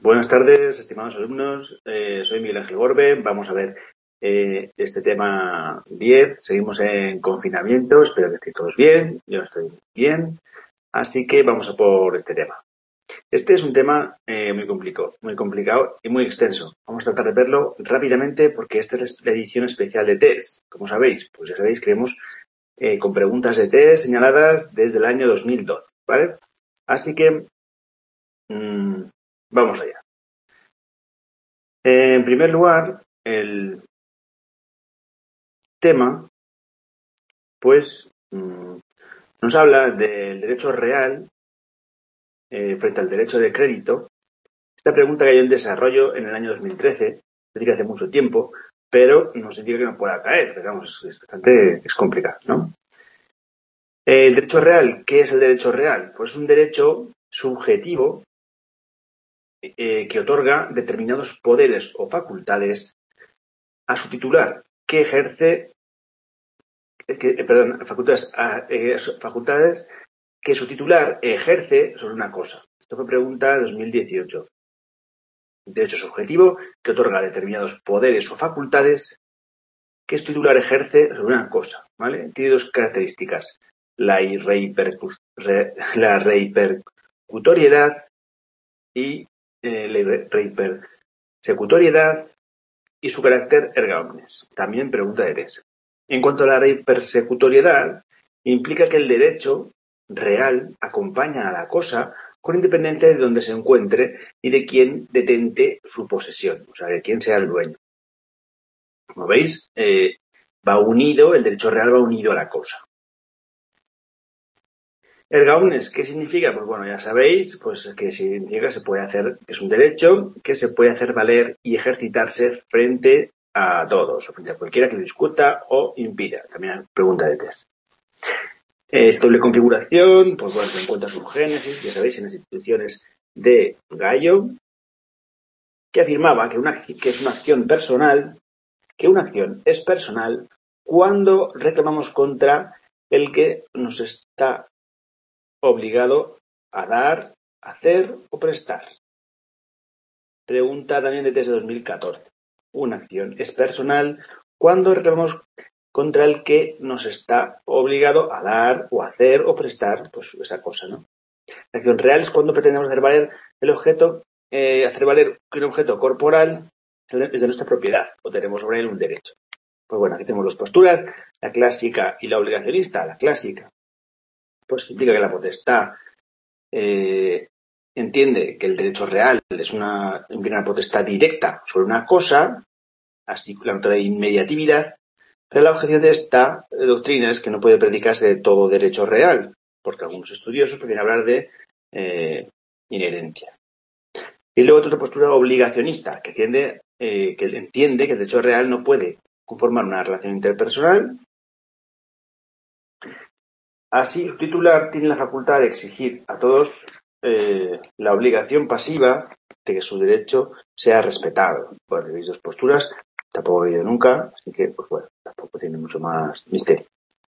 Buenas tardes, estimados alumnos. Soy Miguel Ángel Gorbe. Vamos a ver este tema 10. Seguimos en confinamiento. Espero que estéis todos bien. Yo estoy bien. Así que vamos a por este tema. Este es un tema muy complicado y muy extenso. Vamos a tratar de verlo rápidamente porque esta es la edición especial de test. Como sabéis, pues ya sabéis que vemos con preguntas de test señaladas desde el año 2012, ¿vale? Así que vamos allá. En primer lugar, el tema, pues, nos habla del derecho real frente al derecho de crédito. Esta pregunta que hay en desarrollo en el año 2013, es decir, hace mucho tiempo, pero no significa que no pueda caer, pero vamos, es complicado, ¿no? El derecho real, ¿qué es el derecho real? Pues es un derecho subjetivo que otorga determinados poderes o facultades a su titular, que ejerce facultades que su titular ejerce sobre una cosa. Esto fue pregunta 2018. Derecho subjetivo que otorga determinados poderes o facultades que su titular ejerce sobre una cosa, ¿vale? Tiene dos características: la reipercutoriedad y y su carácter erga omnes. También pregunta de test. En cuanto a la reipersecutoriedad, implica que el derecho real acompaña a la cosa con independencia de donde se encuentre y de quién detente su posesión, o sea, de quién sea el dueño. Como veis, el derecho real va unido a la cosa. Erga omnes, ¿qué significa? Pues bueno, ya sabéis, pues que significa que es un derecho que se puede hacer valer y ejercitarse frente a todos, o frente a cualquiera que discuta o impida. También pregunta de test. Es doble configuración, pues bueno, se encuentra su génesis, ya sabéis, en las instituciones de Gallo, que afirmaba que es una acción personal, que una acción es personal cuando reclamamos contra el que nos está obligado a dar, hacer o prestar. Pregunta también de test de 2014. Una acción es personal cuando reclamamos contra el que nos está obligado a dar o hacer o prestar, pues esa cosa, ¿no? La acción real es cuando pretendemos hacer valer hacer valer que un objeto corporal es de nuestra propiedad o tenemos sobre él un derecho. Pues bueno, aquí tenemos dos posturas, la clásica y la obligacionista. La clásica, pues implica que la potestad entiende que el derecho real es una potestad directa sobre una cosa, así la nota de inmediatividad, pero la objeción de esta doctrina es que no puede predicarse de todo derecho real, porque algunos estudiosos prefieren hablar de inherencia. Y luego otra postura obligacionista, que entiende que el derecho real no puede conformar una relación interpersonal. Así, su titular tiene la facultad de exigir a todos la obligación pasiva de que su derecho sea respetado. Bueno, veis dos posturas, tampoco he oído nunca, así que, pues bueno, tampoco tiene mucho más misterio.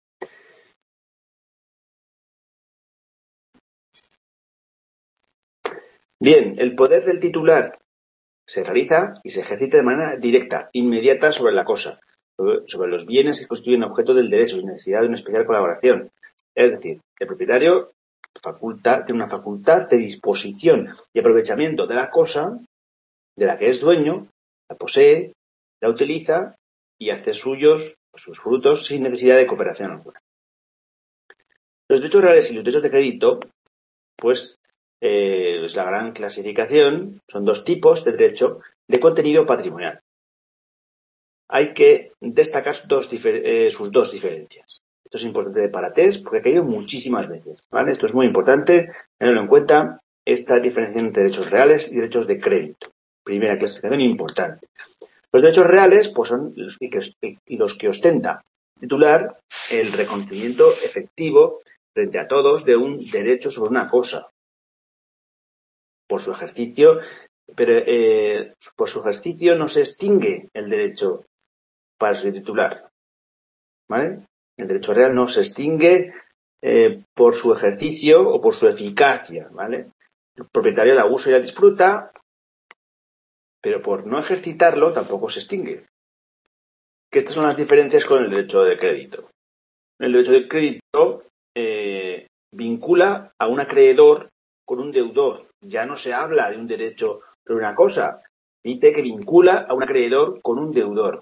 Bien, el poder del titular se realiza y se ejercita de manera directa, inmediata sobre la cosa, sobre los bienes que constituyen objeto del derecho, sin necesidad de una especial colaboración. Es decir, el propietario tiene una facultad de disposición y aprovechamiento de la cosa de la que es dueño, la posee, la utiliza y hace suyos sus frutos sin necesidad de cooperación alguna. Los derechos reales y los derechos de crédito, pues es la gran clasificación, son dos tipos de derecho de contenido patrimonial. Hay que destacar sus dos diferencias. Esto es importante para test porque ha caído muchísimas veces, ¿vale? Esto es muy importante tenerlo en cuenta, esta diferenciación entre derechos reales y derechos de crédito. Primera clasificación importante. Los derechos reales pues son los que ostenta titular el reconocimiento efectivo frente a todos de un derecho sobre una cosa por su ejercicio, pero por su ejercicio no se extingue el derecho para su titular, ¿vale? El derecho real no se extingue por su ejercicio o por su eficacia, ¿vale? El propietario la usa y la disfruta pero por no ejercitarlo tampoco se extingue. Que estas son las diferencias con el derecho de crédito. El derecho de crédito vincula a un acreedor con un deudor. Ya no se habla de un derecho sobre una cosa. Dice que vincula a un acreedor con un deudor.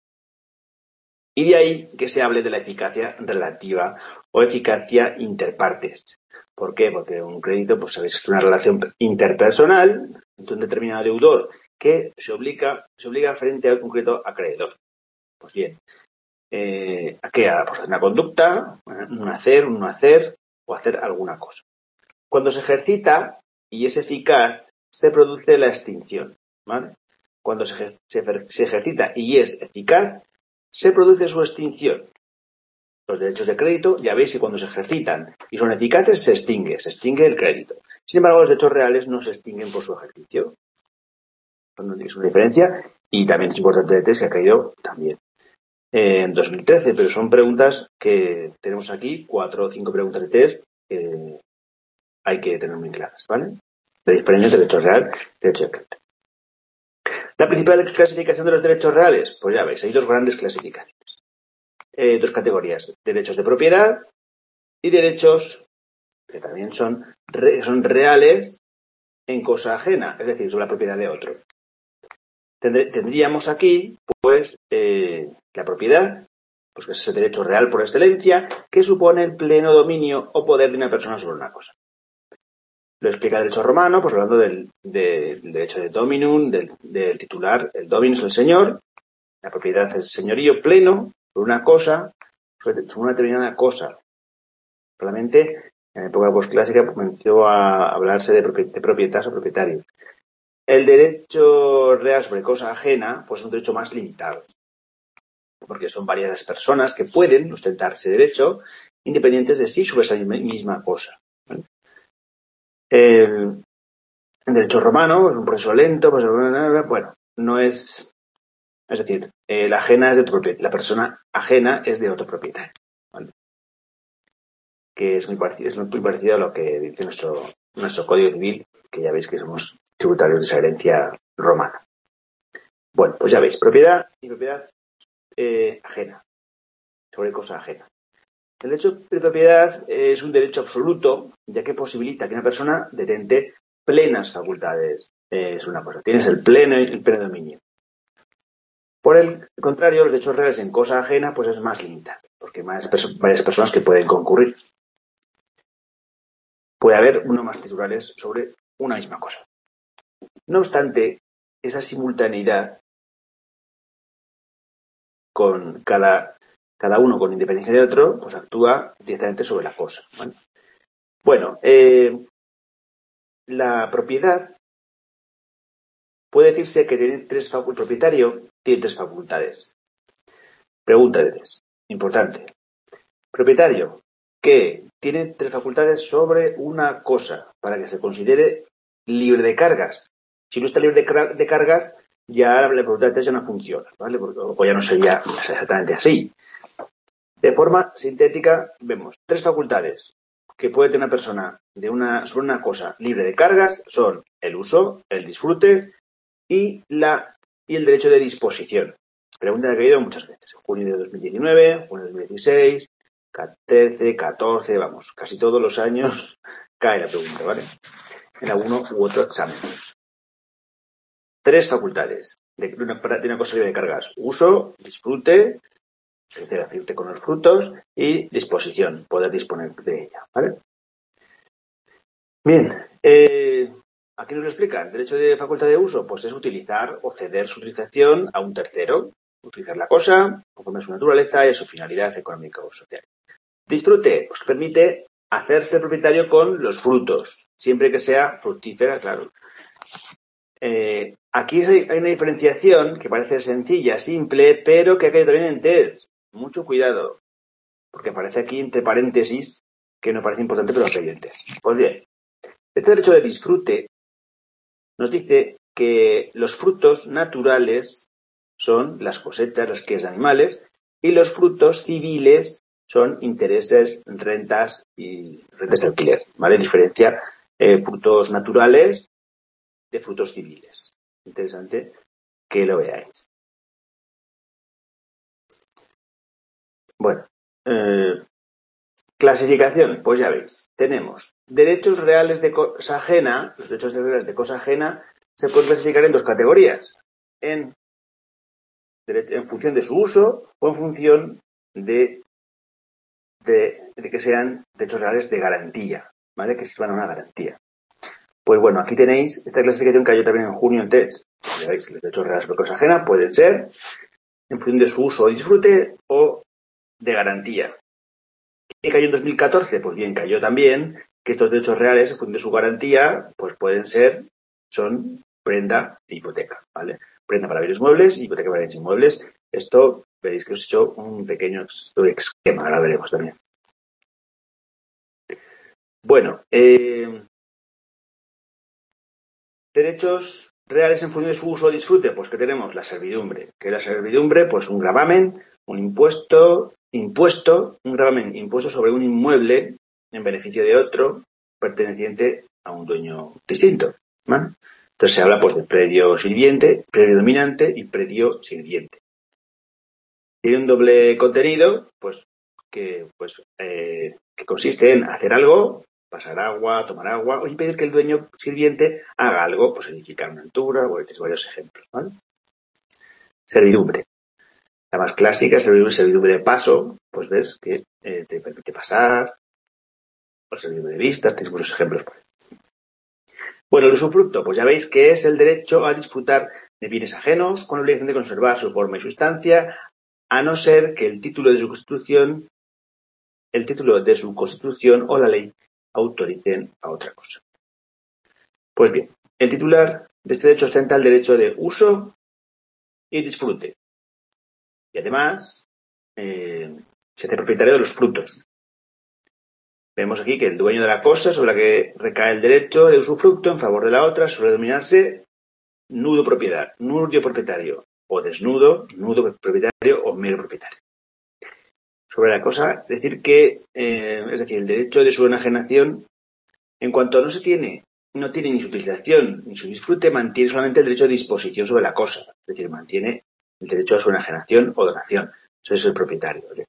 Y de ahí que se hable de la eficacia relativa o eficacia interpartes. ¿Por qué? Porque un crédito, pues sabéis, es una relación interpersonal entre un determinado deudor que se obliga frente al concreto acreedor. Pues bien, ¿a qué? A hacer una conducta, un hacer, un no hacer o hacer alguna cosa. Cuando se ejercita y es eficaz, se produce la extinción, ¿vale? Cuando se ejercita y es eficaz, se produce su extinción. Los derechos de crédito, ya veis que cuando se ejercitan y son eficaces, se extingue el crédito. Sin embargo, los derechos reales no se extinguen por su ejercicio. Es una diferencia y también es importante de test que ha caído también en 2013, pero son preguntas que tenemos aquí, 4 o 5 preguntas de test que hay que tener muy claras, ¿vale? La diferencia entre derecho real y derecho de crédito. La principal clasificación de los derechos reales, pues ya veis, hay dos grandes clasificaciones. Dos categorías, derechos de propiedad y derechos que también son reales en cosa ajena, es decir, sobre la propiedad de otro. Tendríamos aquí, pues, la propiedad, pues que es ese derecho real por excelencia, que supone el pleno dominio o poder de una persona sobre una cosa. Lo explica el derecho romano, pues hablando del derecho de dominum, del titular. El dominus es el señor, la propiedad es el señorío pleno sobre una cosa, sobre una determinada cosa. Solamente en la época postclásica comenzó a hablarse de propietarios o propietarios. El derecho real sobre cosa ajena, pues es un derecho más limitado, porque son varias las personas que pueden ostentar ese derecho, independientes de sí sobre esa misma cosa. El derecho romano es un proceso lento, pues, bueno, no es... Es decir, la ajena es de otro propietario, la persona ajena es de otro propietario, ¿vale? Que es muy parecido a lo que dice nuestro Código Civil, que ya veis que somos tributarios de esa herencia romana. Bueno, pues ya veis, propiedad y propiedad ajena, sobre cosa ajena. El derecho de propiedad es un derecho absoluto, ya que posibilita que una persona detente plenas facultades sobre una cosa. Tienes el pleno dominio. Por el contrario, los derechos reales en cosa ajena, pues es más limitado, porque hay varias personas que pueden concurrir. Puede haber uno más titulares sobre una misma cosa. No obstante, esa simultaneidad con cada uno con independencia de otro, pues actúa directamente sobre la cosa, ¿vale? Bueno, la propiedad puede decirse que el propietario tiene tres facultades. Pregunta de tres, importante. Propietario, que tiene tres facultades sobre una cosa para que se considere libre de cargas. Si no está libre de cargas, ya la facultad de tres ya no funciona, ¿vale? O ya no sería exactamente así. De forma sintética, vemos tres facultades que puede tener una persona sobre una cosa libre de cargas son el uso, el disfrute y el derecho de disposición. Pregunta que ha caído muchas veces. Junio de 2019, junio de 2016, 13, 14, vamos, casi todos los años cae la pregunta, ¿vale? En alguno u otro examen. Tres facultades de una cosa libre de cargas. Uso, disfrute, es decir, hacerte con los frutos, y disposición, poder disponer de ella, ¿vale? Bien, aquí nos lo explica. El derecho de facultad de uso, pues es utilizar o ceder su utilización a un tercero. Utilizar la cosa conforme a su naturaleza y a su finalidad económica o social. Disfrute, pues permite hacerse propietario con los frutos, siempre que sea fructífera, claro. Aquí hay una diferenciación que parece sencilla, simple, pero que hay también en test. Mucho cuidado, porque aparece aquí entre paréntesis, que no parece importante, pero hay en test. Pues bien, este derecho de disfrute nos dice que los frutos naturales son las cosechas, las crías de animales, y los frutos civiles son intereses, rentas y rentas de alquiler, ¿vale? Diferencia frutos naturales de frutos civiles. interesante que lo veáis. Bueno, clasificación, pues ya veis, tenemos derechos reales de cosa ajena. Los derechos reales de cosa ajena se pueden clasificar en dos categorías, en función de su uso o en función de que sean derechos reales de garantía, ¿vale? Que sirvan a una garantía. Pues bueno, aquí tenéis esta clasificación que cayó también en junio en TEDx. Ya veis, los derechos reales por cosa ajena pueden ser en función de su uso o disfrute o de garantía. ¿Qué cayó en 2014? Pues bien, cayó también que estos derechos reales, en función de su garantía, pues son prenda e hipoteca, ¿vale? Prenda para bienes muebles y hipoteca para bienes inmuebles. Esto veréis que os he hecho un pequeño esquema, ahora veremos también. Bueno, derechos reales en función de su uso o disfrute, pues que tenemos la servidumbre. Que la servidumbre, pues un gravamen, un impuesto sobre un inmueble en beneficio de otro perteneciente a un dueño distinto, ¿vale? Entonces se habla pues de predio sirviente, predio dominante y predio sirviente. Tiene un doble contenido, que consiste en hacer algo, pasar agua, tomar agua, o impedir que el dueño sirviente haga algo, pues edificar una altura, o varios ejemplos, ¿vale? Servidumbre. La más clásica es servidumbre de paso, pues ves que te permite pasar, o servidumbre de vistas, tenéis muchos ejemplos. Bueno, el usufructo, pues ya veis que es el derecho a disfrutar de bienes ajenos con la obligación de conservar su forma y sustancia, a no ser que el título de su constitución o la ley autoricen a otra cosa. Pues bien, el titular de este derecho ostenta el derecho de uso y disfrute. Y además, se hace propietario de los frutos. Vemos aquí que el dueño de la cosa sobre la que recae el derecho de usufructo en favor de la otra suele denominarse nudo propietario o desnudo, nudo propietario o mero propietario. Sobre la cosa, decir que, el derecho de su enajenación, en cuanto no tiene ni su utilización ni su disfrute, mantiene solamente el derecho de disposición sobre la cosa, es decir, mantiene el derecho a su enajenación o donación. Eso es el propietario, ¿vale?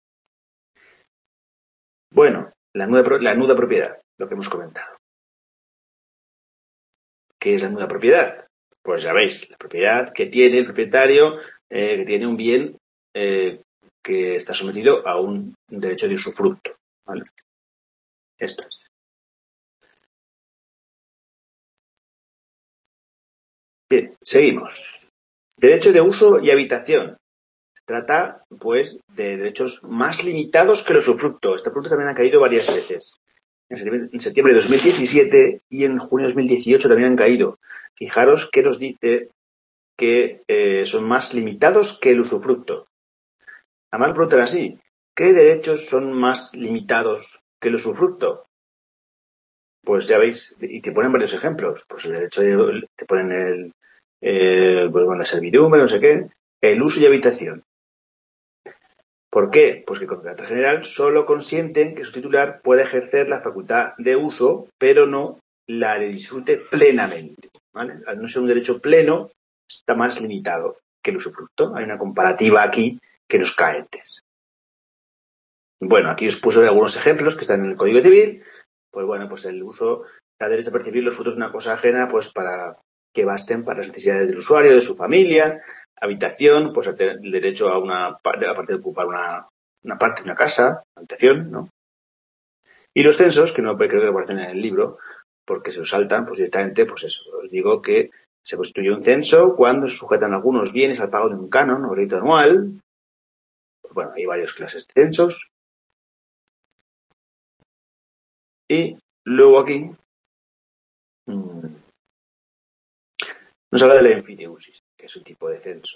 Bueno, la nuda propiedad, lo que hemos comentado. ¿Qué es la nuda propiedad? Pues ya veis, la propiedad que tiene el propietario, que tiene un bien que está sometido a un derecho de usufructo, ¿vale? Esto es. Bien, seguimos. Derecho de uso y habitación. Se trata, pues, de derechos más limitados que el usufructo. Este producto también ha caído varias veces. En septiembre de 2017 y en junio de 2018 también han caído. Fijaros que nos dice que son más limitados que el usufructo. Además, preguntan así, ¿qué derechos son más limitados que el usufructo? Pues ya veis, y te ponen varios ejemplos. Pues el derecho te ponen la servidumbre, no sé qué, el uso y habitación. ¿Por qué? Pues que con carácter general solo consienten que su titular pueda ejercer la facultad de uso, pero no la de disfrute plenamente, ¿vale? Al no ser un derecho pleno, está más limitado que el usufructo. Hay una comparativa aquí que nos cae antes. Bueno, aquí os puse algunos ejemplos que están en el Código Civil. Pues bueno, pues el uso da derecho a percibir los frutos de una cosa ajena, pues para que basten para las necesidades del usuario, de su familia. Habitación, pues el derecho a aparte de ocupar una parte de una casa, habitación, ¿no? Y los censos, que no creo que aparecen en el libro, porque se los saltan, pues directamente, pues eso. Os digo que se constituye un censo cuando se sujetan algunos bienes al pago de un canon o rito anual. Pues bueno, hay varias clases de censos. Y luego aquí nos habla de la enfiteusis, que es un tipo de censo.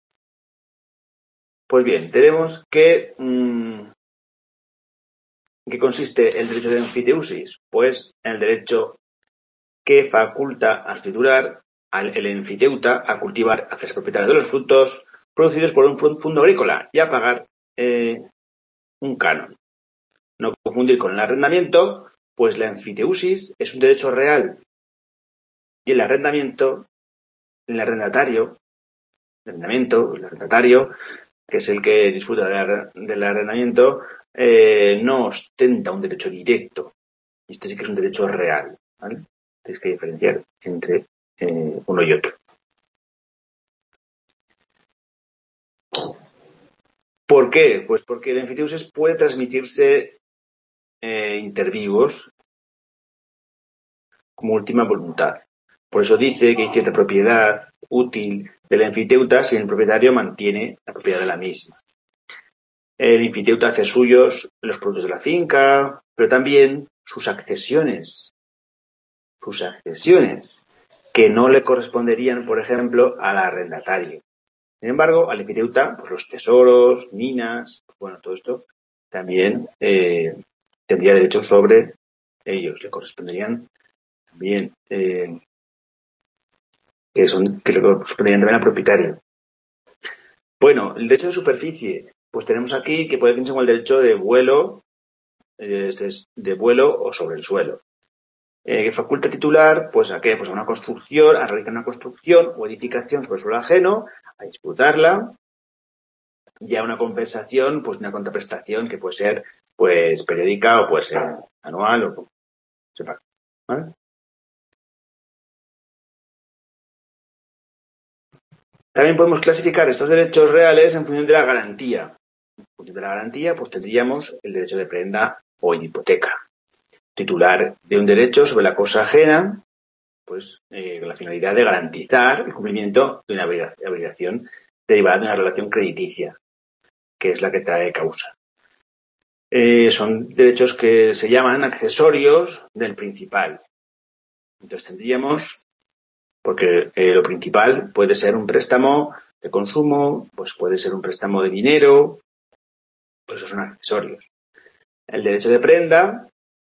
Pues bien, tenemos que ¿en qué consiste el derecho de enfiteusis? Pues en el derecho que faculta al titular, el enfiteuta, a cultivar, a hacerse propietario de los frutos producidos por un fondo agrícola y a pagar un canon. No confundir con el arrendamiento, pues la enfiteusis es un derecho real y el arrendamiento el arrendatario, el arrendatario, que es el que disfruta del arrendamiento, no ostenta un derecho directo. Este sí que es un derecho real, ¿vale? Tienes que diferenciar entre uno y otro. ¿Por qué? Pues porque el enfiteusis puede transmitirse inter vivos como última voluntad. Por eso dice que hay cierta propiedad útil de la enfiteuta si el propietario mantiene la propiedad de la misma. El enfiteuta hace suyos los productos de la finca, pero también sus accesiones, que no le corresponderían, por ejemplo, al arrendatario. Sin embargo, al enfiteuta, pues los tesoros, minas, bueno, todo esto también tendría derecho sobre ellos, le corresponderían también, que le corresponderían también al propietario. Bueno, el derecho de superficie, pues tenemos aquí que puede definirse como el derecho de vuelo o sobre el suelo. Que faculta titular, pues a qué, pues a una construcción, a realizar una construcción o edificación sobre suelo ajeno, a disputarla, y a una compensación, pues una contraprestación que puede ser, pues periódica o puede ser anual o sepa, ¿vale? También podemos clasificar estos derechos reales en función de la garantía. En función de la garantía, pues tendríamos el derecho de prenda o de hipoteca. Titular de un derecho sobre la cosa ajena, pues con la finalidad de garantizar el cumplimiento de una obligación derivada de una relación crediticia, que es la que trae causa. Son derechos que se llaman accesorios del principal. Entonces tendríamos, porque lo principal puede ser un préstamo de consumo, pues puede ser un préstamo de dinero, pues esos son accesorios. El derecho de prenda,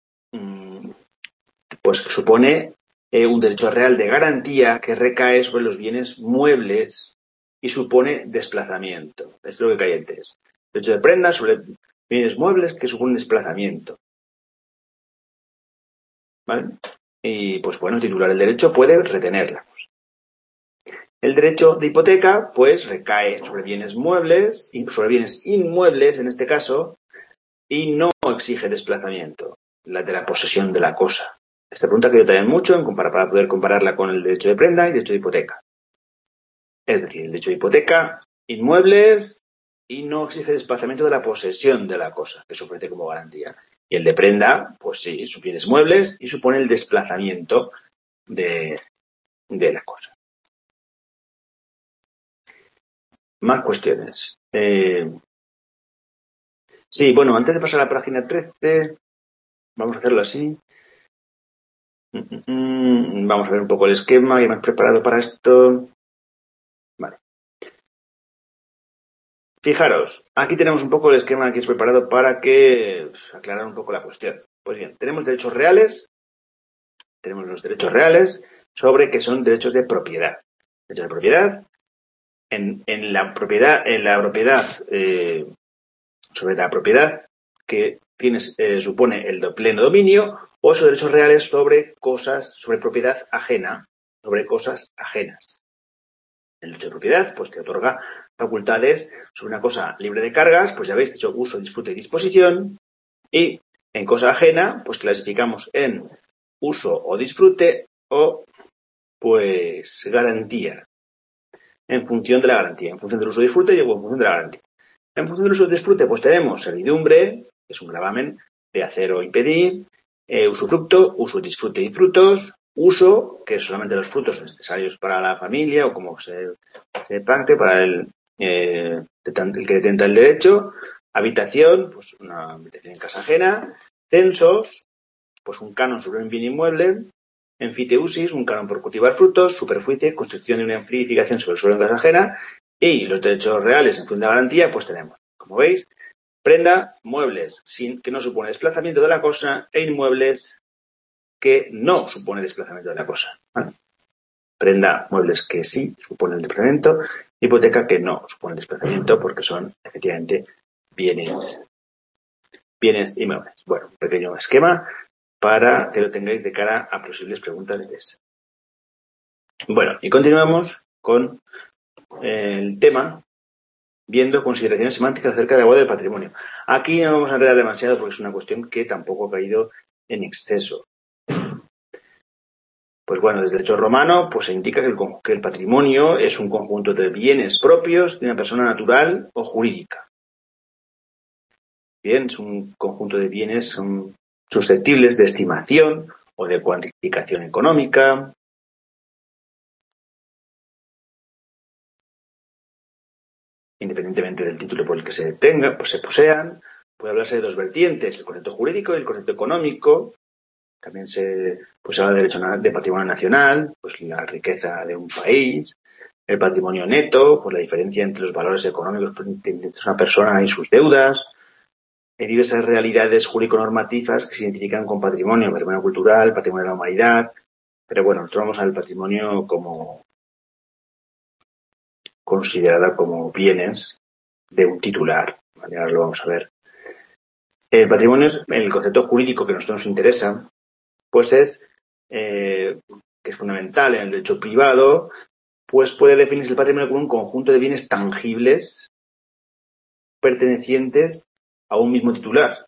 pues supone un derecho real de garantía que recae sobre los bienes muebles y supone desplazamiento. Esto es lo que cae antes. Derecho de prenda sobre bienes muebles que suponen desplazamiento. ¿Vale? Y pues bueno, el titular del derecho puede retenerla. El derecho de hipoteca, pues, recae sobre bienes muebles y sobre bienes inmuebles, en este caso, y no exige desplazamiento, la de la posesión de la cosa. Esta pregunta que yo también mucho para poder compararla con el derecho de prenda y el derecho de hipoteca. Es decir, el derecho de hipoteca, inmuebles, y no exige desplazamiento de la posesión de la cosa, que se ofrece como garantía. Y el de prenda, pues sí, son bienes muebles y supone el desplazamiento de la cosa. Más cuestiones. Sí, bueno, antes de pasar a la página 13, vamos a hacerlo así. Vamos a ver un poco el esquema que hemos preparado para esto. Vale. Fijaros, aquí tenemos un poco el esquema que es preparado para que aclarar un poco la cuestión. Pues bien, tenemos derechos reales, tenemos los derechos reales sobre que son derechos de propiedad. Derechos de propiedad, en la propiedad, sobre la propiedad que tienes, supone el pleno dominio, o esos derechos reales sobre cosas, sobre propiedad ajena, sobre cosas ajenas. El derecho de propiedad, pues te otorga facultades sobre una cosa libre de cargas, pues ya habéis dicho uso, disfrute y disposición, y en cosa ajena, pues clasificamos en uso o disfrute o pues garantía, en función de la garantía, en función del uso o disfrute y en función de la garantía. En función del uso y disfrute, pues tenemos servidumbre, que es un gravamen de hacer o impedir, usufructo, uso, disfrute y frutos, uso, que es solamente los frutos necesarios para la familia o como se pacte para el que detenta el derecho, habitación, pues una habitación en casa ajena, censos, pues un canon sobre un bien inmueble, enfiteusis, un canon por cultivar frutos, superficie, construcción de una amplificación sobre el suelo en casa ajena, y los derechos reales en función de garantía, pues tenemos, como veis, prenda, muebles que no supone desplazamiento de la cosa e inmuebles que no supone desplazamiento de la cosa. ¿Vale? Prenda, muebles que sí suponen desplazamiento, hipoteca que no supone desplazamiento porque son efectivamente bienes inmuebles. Bueno, un pequeño esquema para que lo tengáis de cara a posibles preguntas de test. Bueno, y continuamos con el tema, viendo consideraciones semánticas acerca de la guarda del patrimonio. Aquí no vamos a enredar demasiado porque es una cuestión que tampoco ha caído en exceso. Pues bueno, desde el derecho romano pues se indica que el patrimonio es un conjunto de bienes propios de una persona natural o jurídica. Bien, es un conjunto de bienes susceptibles de estimación o de cuantificación económica. Independientemente del título por el que se tenga, pues se posean, puede hablarse de dos vertientes, el concepto jurídico y el concepto económico. También se habla de derecho de patrimonio nacional, pues la riqueza de un país, el patrimonio neto, pues la diferencia entre los valores económicos de una persona y sus deudas. Hay diversas realidades jurídico-normativas que se identifican con patrimonio cultural, patrimonio de la humanidad, pero bueno, nosotros vamos al patrimonio como considerada como bienes de un titular. ¿Vale? Ahora lo vamos a ver. El patrimonio, el concepto jurídico que a nosotros nos interesa, pues es, que es fundamental en el derecho privado, pues puede definirse el patrimonio como un conjunto de bienes tangibles pertenecientes a un mismo titular.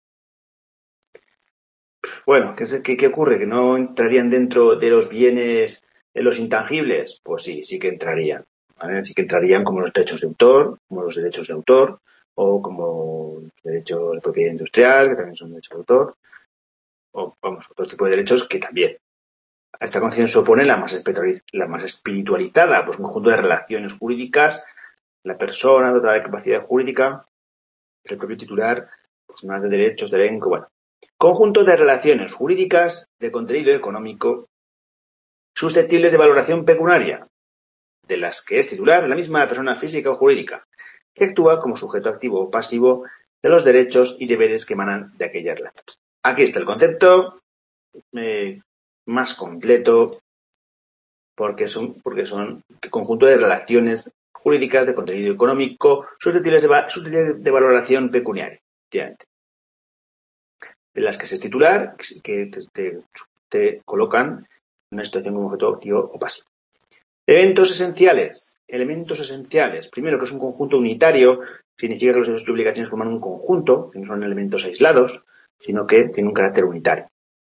Bueno, ¿qué ocurre? ¿Que no entrarían dentro de los bienes, de los intangibles? Pues sí que entrarían. ¿Vale? Sí que entrarían como los derechos de autor, o como los derechos de propiedad industrial, que también son derechos de autor, o vamos, otro tipo de derechos que también. A esta concepción se opone la más espiritualizada, pues un conjunto de relaciones jurídicas, la persona, dotada de capacidad jurídica, el propio titular, pues más de derechos, de elenco, bueno. Conjunto de relaciones jurídicas de contenido económico susceptibles de valoración pecuniaria, de las que es titular la misma persona física o jurídica, que actúa como sujeto activo o pasivo de los derechos y deberes que emanan de aquellas relaciones. Aquí está el concepto más completo, porque son conjunto de relaciones jurídicas de contenido económico susceptibles de valoración pecuniaria, efectivamente, de las que es titular, que te colocan en una situación como objeto activo o pasivo. Elementos esenciales. Primero, que es un conjunto unitario, significa que los derechos y obligaciones forman un conjunto, que no son elementos aislados, sino que tienen un carácter unitario.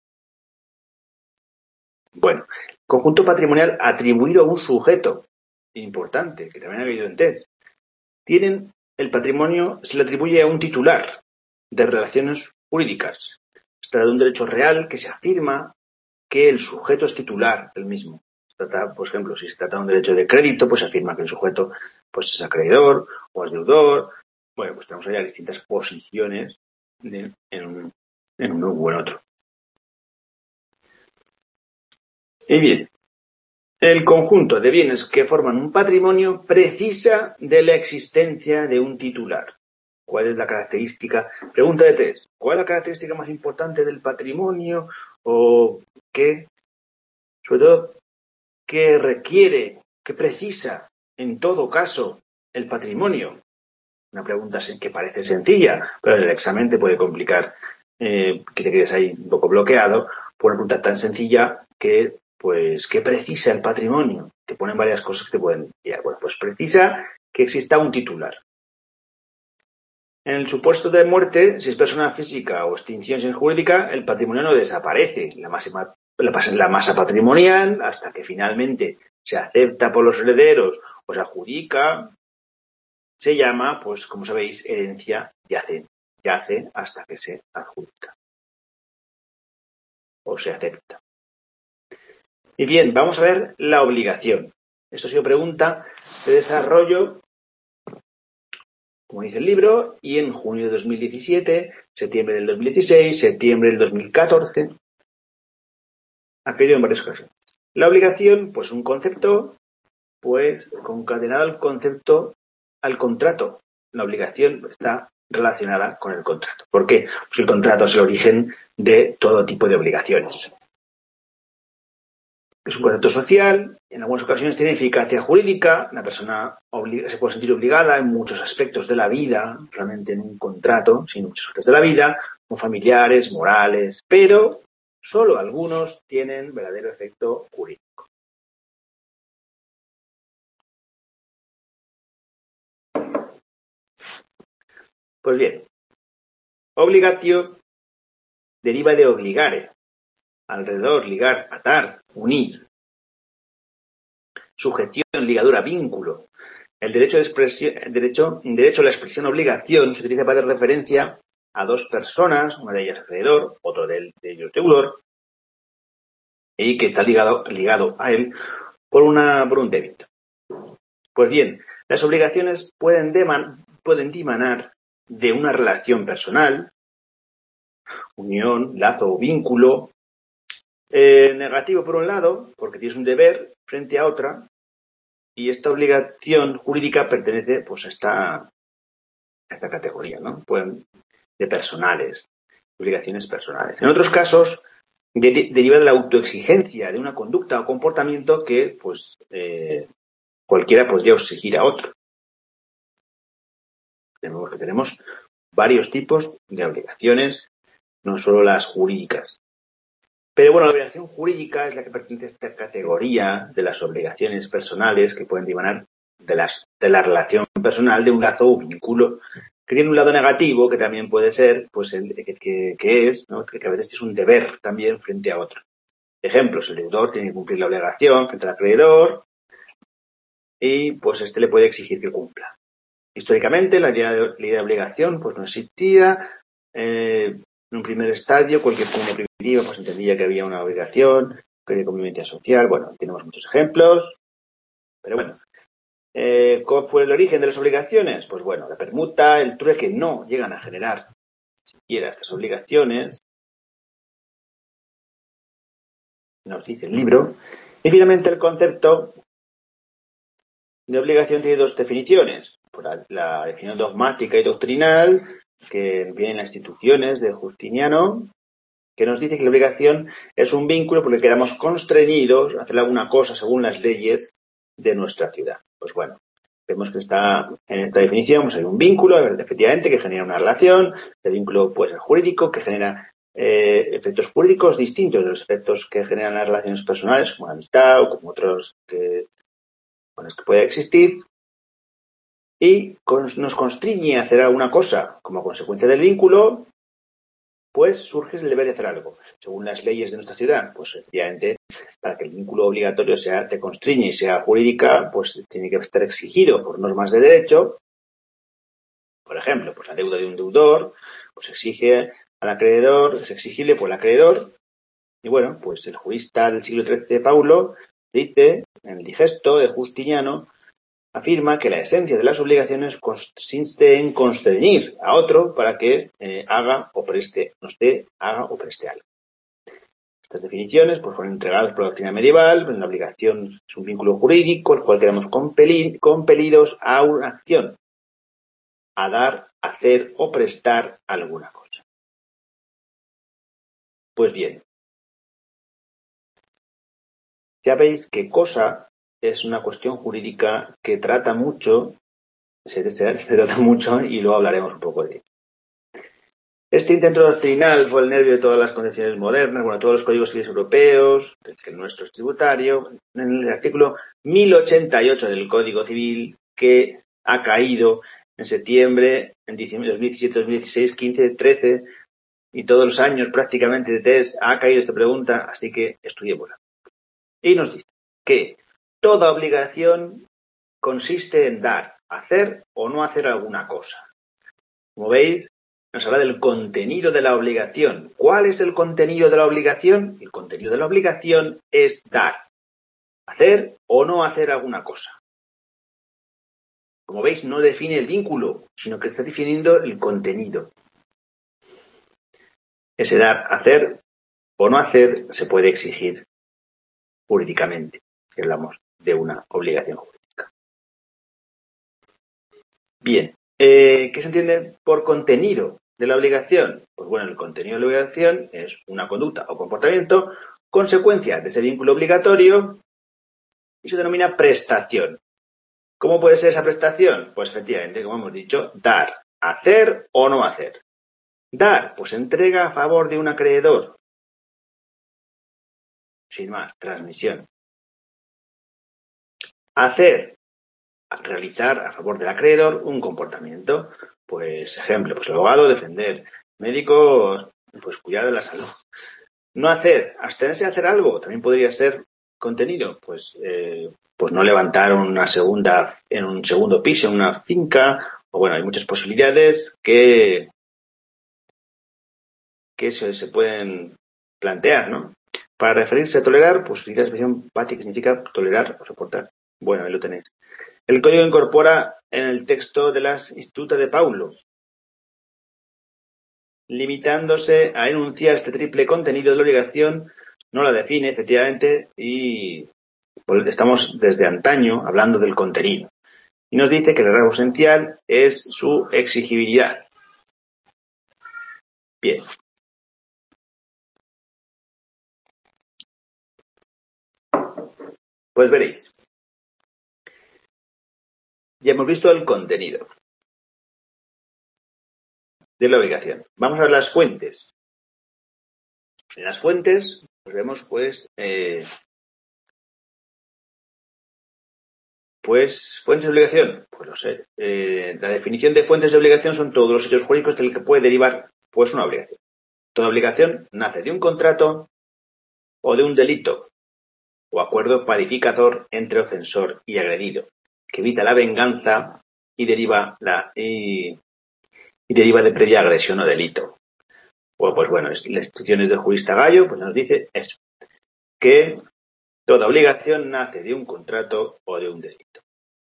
Bueno, conjunto patrimonial atribuido a un sujeto, importante, que también ha habido en test. El patrimonio se le atribuye a un titular de relaciones jurídicas. Se trata de un derecho real que se afirma que el sujeto es titular del mismo. Por ejemplo, si se trata de un derecho de crédito, pues se afirma que el sujeto pues es acreedor o es deudor. Bueno, pues tenemos allá distintas posiciones en uno u en otro. Y bien, el conjunto de bienes que forman un patrimonio precisa de la existencia de un titular. ¿Cuál es la característica? Pregunta de test. ¿Cuál es la característica más importante del patrimonio? ¿O qué? Sobre todo, ¿qué requiere, qué precisa, en todo caso, el patrimonio? Una pregunta que parece sencilla, pero en el examen te puede complicar, que te quedes ahí un poco bloqueado por una pregunta tan sencilla que, pues, ¿qué precisa el patrimonio? Te ponen varias cosas que te pueden guiar. Bueno, pues precisa que exista un titular. En el supuesto de muerte, si es persona física o extinción sin jurídica, el patrimonio no desaparece. La masa patrimonial, hasta que finalmente se acepta por los herederos o se adjudica, se llama, pues como sabéis, herencia yace hasta que se adjudica o se acepta. Y bien, vamos a ver la obligación. Esto ha sido pregunta de desarrollo, como dice el libro, y en junio de 2017, septiembre del 2016, septiembre del 2014, ha pedido en varias ocasiones. La obligación, pues un concepto, pues concatenado al contrato. La obligación está relacionada con el contrato. ¿Por qué? Pues el contrato es el origen de todo tipo de obligaciones. Es un concepto social, en algunas ocasiones tiene eficacia jurídica, la persona se puede sentir obligada en muchos aspectos de la vida, no solamente en un contrato, sino en muchos aspectos de la vida, como familiares, morales, pero solo algunos tienen verdadero efecto jurídico. Pues bien, obligatio deriva de obligare, alrededor, ligar, atar, unir. Sujeción, ligadura, vínculo. El derecho a la expresión obligación se utiliza para dar referencia a dos personas, una de ellas acreedor, otro de ellos deudor, y que está ligado a él por un débito. Pues bien, las obligaciones pueden dimanar de una relación personal, unión, lazo o vínculo, negativo por un lado, porque tienes un deber frente a otra, y esta obligación jurídica pertenece pues a esta categoría, ¿no? Pueden de personales, obligaciones personales. En otros casos, deriva de la autoexigencia de una conducta o comportamiento que pues cualquiera podría exigir a otro. Tenemos varios tipos de obligaciones, no solo las jurídicas. Pero bueno, la obligación jurídica es la que pertenece a esta categoría de las obligaciones personales que pueden dimanar de la relación personal de un lazo o vínculo que tiene un lado negativo que también puede ser, pues, que es, ¿no? Que a veces es un deber también frente a otro. Ejemplos, el deudor tiene que cumplir la obligación frente al acreedor y pues este le puede exigir que cumpla. Históricamente la idea de obligación pues no existía. En un primer estadio, cualquier comunidad primitiva pues entendía que había una obligación, que de convivencia social. Bueno, tenemos muchos ejemplos, pero bueno. ¿Cuál fue el origen de las obligaciones? Pues bueno, la permuta, el trueque no llegan a generar siquiera estas obligaciones, nos dice el libro. Y finalmente el concepto de obligación tiene dos definiciones. Por la definición dogmática y doctrinal, que viene en las instituciones de Justiniano, que nos dice que la obligación es un vínculo porque quedamos constreñidos a hacer alguna cosa según las leyes de nuestra ciudad. Pues bueno, vemos que está en esta definición, pues hay un vínculo, efectivamente, que genera una relación. El vínculo puede ser jurídico, que genera efectos jurídicos distintos de los efectos que generan las relaciones personales, como la amistad o como otros con los que puede existir. Y nos constriñe a hacer alguna cosa como consecuencia del vínculo, pues surge el deber de hacer algo. Según las leyes de nuestra ciudad, pues efectivamente, para que el vínculo obligatorio te constriñe y sea jurídica, pues tiene que estar exigido por normas de derecho. Por ejemplo, pues la deuda de un deudor, pues exige al acreedor, es exigible por el acreedor. Y bueno, pues el jurista del siglo XIII, Paulo, dice, en el Digesto de Justiniano, afirma que la esencia de las obligaciones consiste en constreñir a otro para que haga o preste algo. Estas definiciones pues, fueron entregadas por la doctrina medieval. La obligación es un vínculo jurídico, el cual quedamos compelidos a una acción, a dar, hacer o prestar alguna cosa. Pues bien, ya veis que cosa es una cuestión jurídica que trata mucho, se trata mucho y luego hablaremos un poco de ello. Este intento doctrinal fue el nervio de todas las concepciones modernas, bueno, todos los códigos civiles europeos, que el nuestro es tributario, en el artículo 1088 del Código Civil, que ha caído en septiembre, en diciembre de 2017, 2016, 15, 13, y todos los años prácticamente de test ha caído esta pregunta, así que estudiémosla. Y nos dice que toda obligación consiste en dar, hacer o no hacer alguna cosa. Como veis, nos habla del contenido de la obligación. ¿Cuál es el contenido de la obligación? El contenido de la obligación es dar, hacer o no hacer alguna cosa. Como veis, no define el vínculo, sino que está definiendo el contenido. Ese dar, hacer o no hacer se puede exigir jurídicamente, si hablamos de una obligación jurídica. Bien, ¿qué se entiende por contenido de la obligación? Pues bueno, el contenido de la obligación es una conducta o comportamiento consecuencia de ese vínculo obligatorio y se denomina prestación. ¿Cómo puede ser esa prestación? Pues efectivamente, como hemos dicho, dar, hacer o no hacer. Dar, pues entrega a favor de un acreedor. Sin más, transmisión. Hacer, realizar a favor del acreedor un comportamiento. Pues, ejemplo, pues el abogado, defender. Médico, pues cuidar de la salud. No hacer, abstenerse de hacer algo, también podría ser contenido. Pues no levantar en un segundo piso, en una finca. O bueno, hay muchas posibilidades que se pueden plantear, ¿no? Para referirse a tolerar, pues utiliza la expresión pati, que significa tolerar o soportar. Bueno, ahí lo tenéis. El código incorpora en el texto de las Institutas de Paulo, limitándose a enunciar este triple contenido de la obligación, no la define, efectivamente, y pues, estamos desde antaño hablando del contenido. Y nos dice que el rasgo esencial es su exigibilidad. Bien. Pues veréis. Ya hemos visto el contenido de la obligación. Vamos a ver las fuentes. En las fuentes, pues vemos, fuentes de obligación. Pues no sé. La definición de fuentes de obligación son todos los hechos jurídicos del que puede derivar, pues, una obligación. Toda obligación nace de un contrato o de un delito o acuerdo pacificador entre ofensor y agredido, que evita la venganza y deriva de previa agresión o delito. Pues bueno, las instrucciones del jurista Gallo pues nos dice eso, que toda obligación nace de un contrato o de un delito.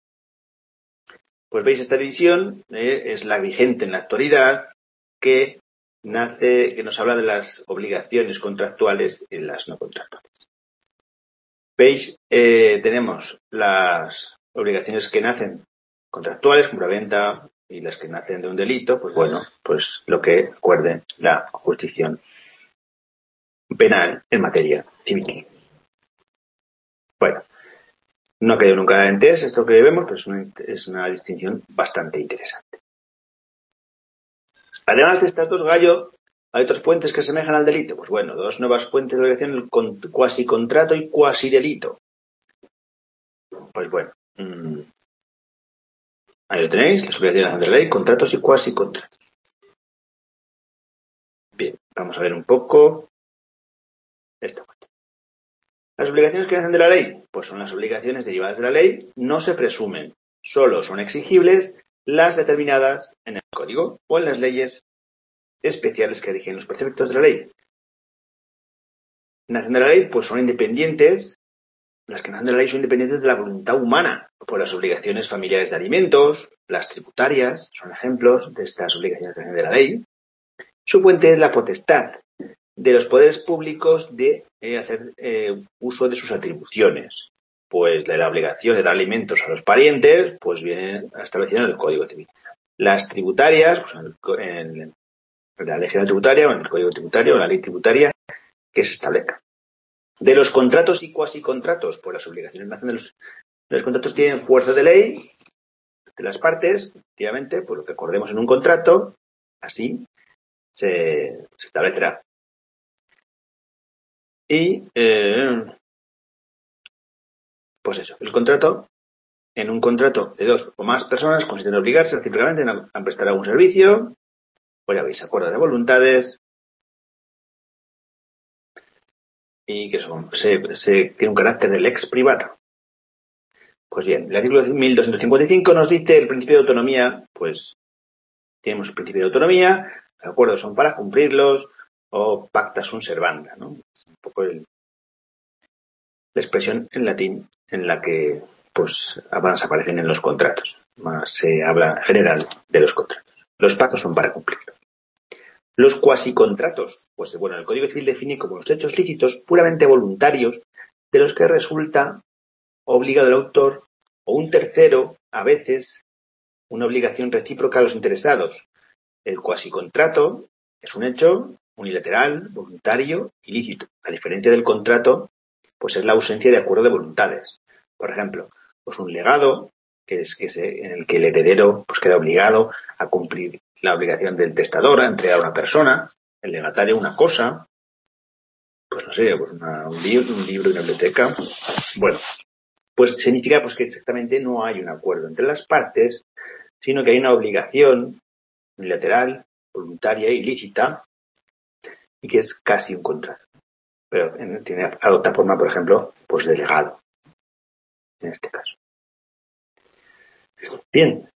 Pues veis, esta división es la vigente en la actualidad, que nos habla de las obligaciones contractuales y las no contractuales. Veis, tenemos las obligaciones que nacen contractuales, compraventa, y las que nacen de un delito, pues bueno, pues lo que acuerde la jurisdicción penal en materia civil. Bueno, no ha caído nunca en test esto que vemos, pero es una distinción bastante interesante. Además de estas dos, Gallo, ¿hay otros puentes que semejan al delito? Pues bueno, dos nuevas fuentes de obligación, el cuasi contrato y cuasi delito. Pues bueno, ahí lo tenéis, las obligaciones de la ley, contratos y cuasi contratos. Bien, vamos a ver un poco esta parte. ¿Las obligaciones que nacen de la ley? Pues son las obligaciones derivadas de la ley, no se presumen, solo son exigibles las determinadas en el Código o en las leyes especiales que rigen los preceptos de la ley. Nacen de la ley, pues son independientes, las que nacen de la ley son independientes de la voluntad humana, por las obligaciones familiares de alimentos, las tributarias, son ejemplos de estas obligaciones que nacen de la ley. Su fuente es la potestad de los poderes públicos de hacer uso de sus atribuciones. Pues la obligación de dar alimentos a los parientes, pues viene establecida en el Código Civil. Las tributarias, pues en la ley general tributaria o en el Código Tributario o en la ley tributaria que se establezca. De los contratos y cuasi contratos, pues las obligaciones nacen de los contratos, tienen fuerza de ley de las partes, efectivamente, pues lo que acordemos en un contrato, así se establecerá. Y, pues eso, en un contrato de dos o más personas consiste en obligarse recíprocamente a prestar algún servicio, pues ya veis, acuerdo de voluntades, y que tiene un carácter de lex privata. Pues bien, el artículo 1255 nos dice el principio de autonomía, pues tenemos el principio de autonomía, los acuerdos son para cumplirlos, o pacta sunt servanda, ¿no? Es un poco la expresión en latín en la que pues más aparecen en los contratos, más se habla en general de los contratos. Los pactos son para cumplirlos. Los cuasicontratos, pues bueno, el Código Civil define como los hechos lícitos puramente voluntarios de los que resulta obligado el autor o un tercero, a veces, una obligación recíproca a los interesados. El cuasicontrato es un hecho unilateral, voluntario y lícito. A diferencia del contrato, pues es la ausencia de acuerdo de voluntades. Por ejemplo, pues un legado, en el que el heredero pues queda obligado a cumplir la obligación del testador a entregar a una persona, el legatario una cosa, pues no sé, pues un libro, una biblioteca. Bueno, pues significa pues que exactamente no hay un acuerdo entre las partes, sino que hay una obligación unilateral, voluntaria, ilícita, y que es casi un contrato. Pero adopta forma, por ejemplo, pues de legado, en este caso. Bien.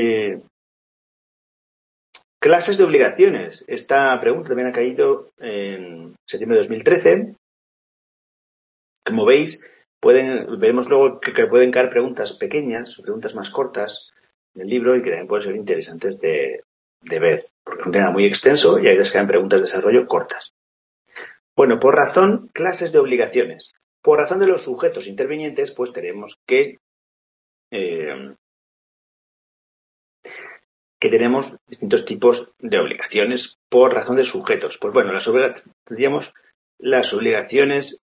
Clases de obligaciones. Esta pregunta también ha caído en septiembre de 2013. Como veis, veremos luego que pueden caer preguntas pequeñas, preguntas más cortas en el libro y que también pueden ser interesantes de ver, porque es un tema muy extenso y hay veces que caen preguntas de desarrollo cortas. Bueno, clases de obligaciones. Por razón de los sujetos intervinientes, pues tenemos que tenemos distintos tipos de obligaciones por razón de sujetos. Pues bueno, tendríamos las obligaciones.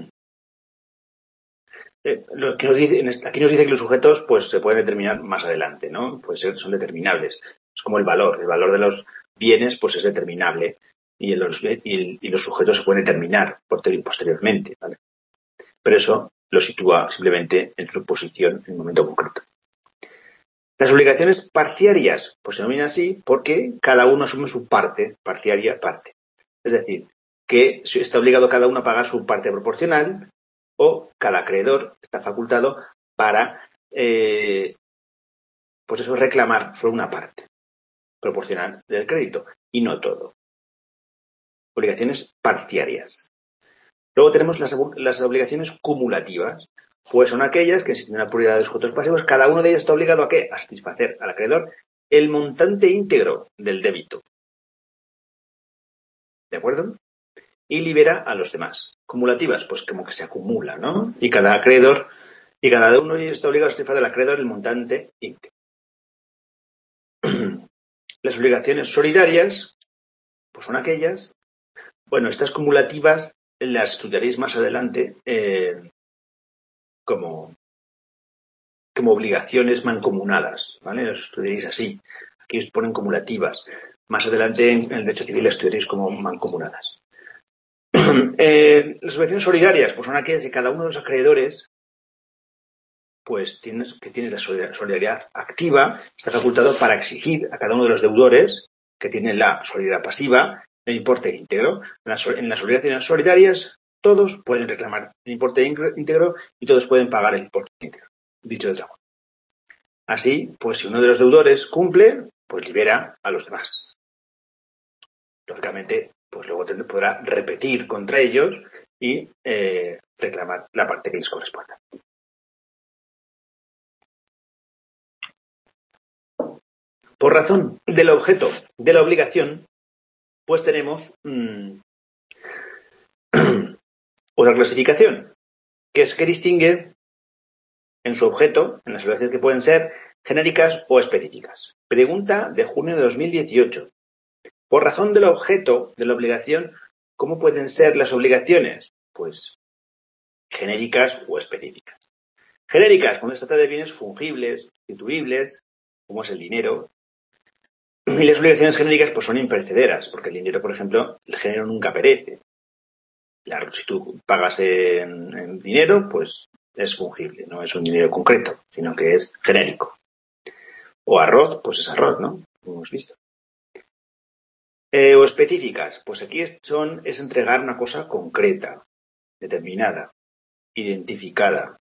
Lo que aquí nos dice que los sujetos pues se pueden determinar más adelante, ¿no? Son determinables. Es como el valor de los bienes pues es determinable y los sujetos se pueden determinar posteriormente, ¿vale? Pero eso lo sitúa simplemente en su posición en un momento concreto. Las obligaciones parciarias pues se denominan así porque cada uno asume su parte, parciaria parte. Es decir, que está obligado cada uno a pagar su parte proporcional o cada acreedor está facultado para, pues eso, reclamar solo una parte proporcional del crédito y no todo. Obligaciones parciarias. Luego tenemos las obligaciones cumulativas, pues son aquellas que existen una pluralidad de sujetos pasivos, cada uno de ellos está obligado ¿a qué? A satisfacer al acreedor el montante íntegro del débito. ¿De acuerdo? Y libera a los demás. Cumulativas, pues como que se acumula, ¿no? Y cada uno está obligado a satisfacer al acreedor el montante íntegro. Las obligaciones solidarias, pues son aquellas, bueno, estas cumulativas las estudiaréis más adelante como obligaciones mancomunadas, ¿vale? Las estudiaréis así. Aquí os ponen cumulativas. Más adelante en el derecho civil las estudiaréis como mancomunadas. Las obligaciones solidarias, pues son aquellas de cada uno de los acreedores, pues tiene la solidaridad activa, está facultado para exigir a cada uno de los deudores que tienen la solidaridad pasiva el importe íntegro. En las obligaciones solidarias todos pueden reclamar el importe íntegro y todos pueden pagar el importe íntegro, dicho de otra forma. Así, pues si uno de los deudores cumple, pues libera a los demás. Lógicamente, pues luego podrá repetir contra ellos y reclamar la parte que les corresponda. Por razón del objeto de la obligación, pues tenemos otra clasificación, que es que distingue en su objeto, en las obligaciones que pueden ser genéricas o específicas. Pregunta de junio de 2018. Por razón del objeto de la obligación, ¿cómo pueden ser las obligaciones? Pues genéricas o específicas. Genéricas, cuando se trata de bienes fungibles, sustituibles, como es el dinero. Y las obligaciones genéricas pues son imperecederas, porque el dinero, por ejemplo, el género nunca perece. Si tú pagas en dinero, pues es fungible, no es un dinero concreto, sino que es genérico. O arroz, pues es arroz, ¿no? Como hemos visto. O específicas, pues aquí es entregar una cosa concreta, determinada, identificada,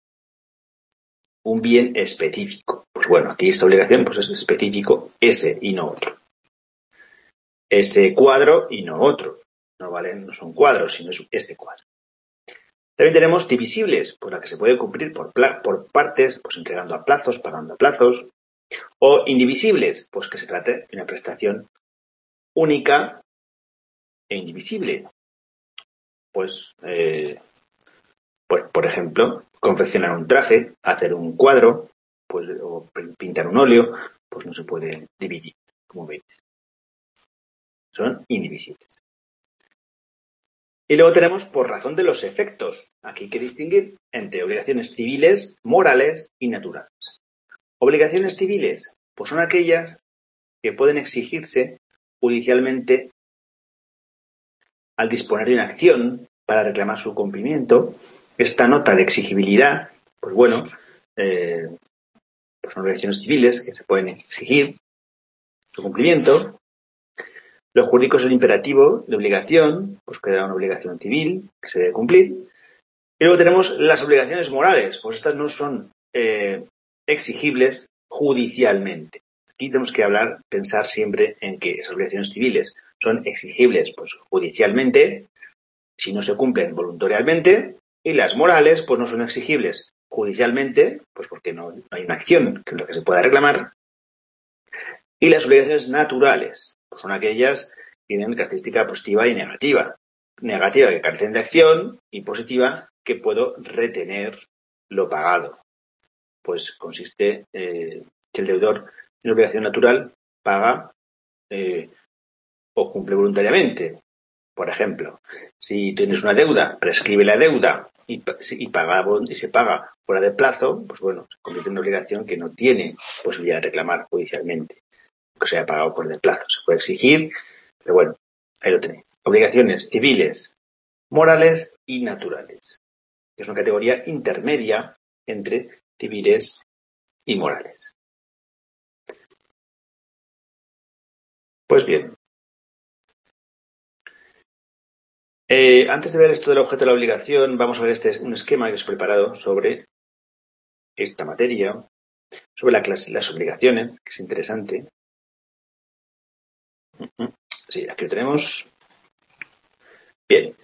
un bien específico. Pues bueno, aquí esta obligación pues es específico ese y no otro. Ese cuadro y no otro. No son cuadros, sino es este cuadro. También tenemos divisibles, pues la que se puede cumplir por partes, pues entregando a plazos, pagando a plazos. O indivisibles, pues que se trate de una prestación única e indivisible. Pues, por ejemplo, confeccionar un traje, hacer un cuadro, pues, o pintar un óleo, pues no se puede dividir, como veis. Son indivisibles. Y luego tenemos por razón de los efectos. Aquí hay que distinguir entre obligaciones civiles, morales y naturales. Obligaciones civiles, pues son aquellas que pueden exigirse judicialmente al disponer de una acción para reclamar su cumplimiento. Esta nota de exigibilidad, pues bueno, pues son obligaciones civiles que se pueden exigir. su cumplimiento. Lo jurídico es el imperativo de obligación, pues queda una obligación civil que se debe cumplir. Y luego tenemos las obligaciones morales, pues estas no son exigibles judicialmente. Aquí tenemos que pensar siempre en que esas obligaciones civiles son exigibles pues judicialmente, si no se cumplen voluntariamente, y las morales pues no son exigibles judicialmente, pues porque no hay una acción que es lo que se pueda reclamar. Y las obligaciones naturales, pues son aquellas que tienen característica positiva y negativa. Negativa, que carecen de acción, y positiva, que puedo retener lo pagado. Pues consiste que el deudor en obligación natural paga o cumple voluntariamente. Por ejemplo, si tienes una deuda, prescribe la deuda y se paga fuera de plazo, pues bueno, se convierte en una obligación que no tiene posibilidad de reclamar judicialmente, que se haya pagado fuera de plazo. Se puede exigir, pero bueno, ahí lo tenéis. Obligaciones civiles, morales y naturales. Es una categoría intermedia entre civiles y morales. Pues bien, antes de ver esto del objeto de la obligación, vamos a ver un esquema que os he preparado sobre esta materia, sobre las obligaciones, que es interesante. Sí, aquí lo tenemos. Bien.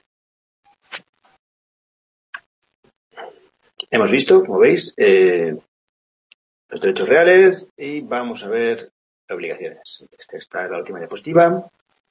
Hemos visto, como veis, los derechos reales y vamos a ver obligaciones. Esta es la última diapositiva.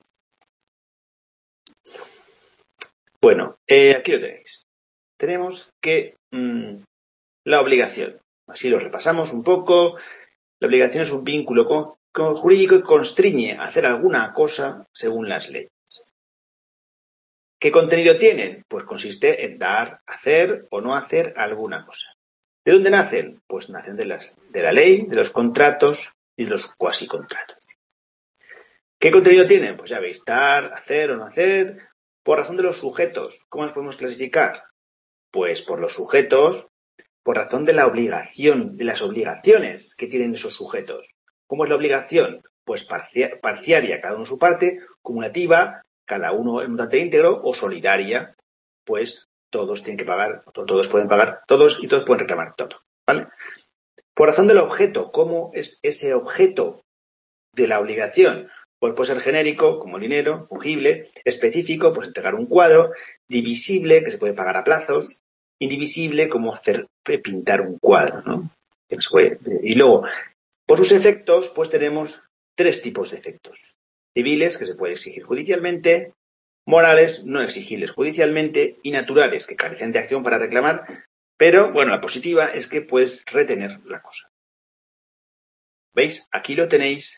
Bueno, aquí lo tenéis. Tenemos que la obligación. Así lo repasamos un poco. La obligación es un vínculo jurídico que constriñe a hacer alguna cosa según las leyes. ¿Qué contenido tienen? Pues consiste en dar, hacer o no hacer alguna cosa. ¿De dónde nacen? Pues nacen de la ley, de los contratos y de los cuasicontratos. ¿Qué contenido tienen? Pues ya veis, dar, hacer o no hacer, por razón de los sujetos. ¿Cómo los podemos clasificar? Pues por los sujetos, por razón de la obligación, de las obligaciones que tienen esos sujetos. ¿Cómo es la obligación? Pues parciaria, cada uno su parte, cumulativa, cada uno el montante íntegro, o solidaria, pues todos tienen que pagar, todos pueden pagar todos y todos pueden reclamar todo, ¿vale? Por razón del objeto, ¿cómo es ese objeto de la obligación? Pues puede ser genérico, como dinero, fungible, específico, pues entregar un cuadro, divisible, que se puede pagar a plazos, indivisible, como pintar un cuadro, ¿no? Y luego, por sus efectos, pues tenemos 3 tipos de efectos. Civiles, que se puede exigir judicialmente, morales, no exigibles judicialmente, y naturales, que carecen de acción para reclamar, pero, bueno, la positiva es que puedes retener la cosa. ¿Veis? Aquí lo tenéis,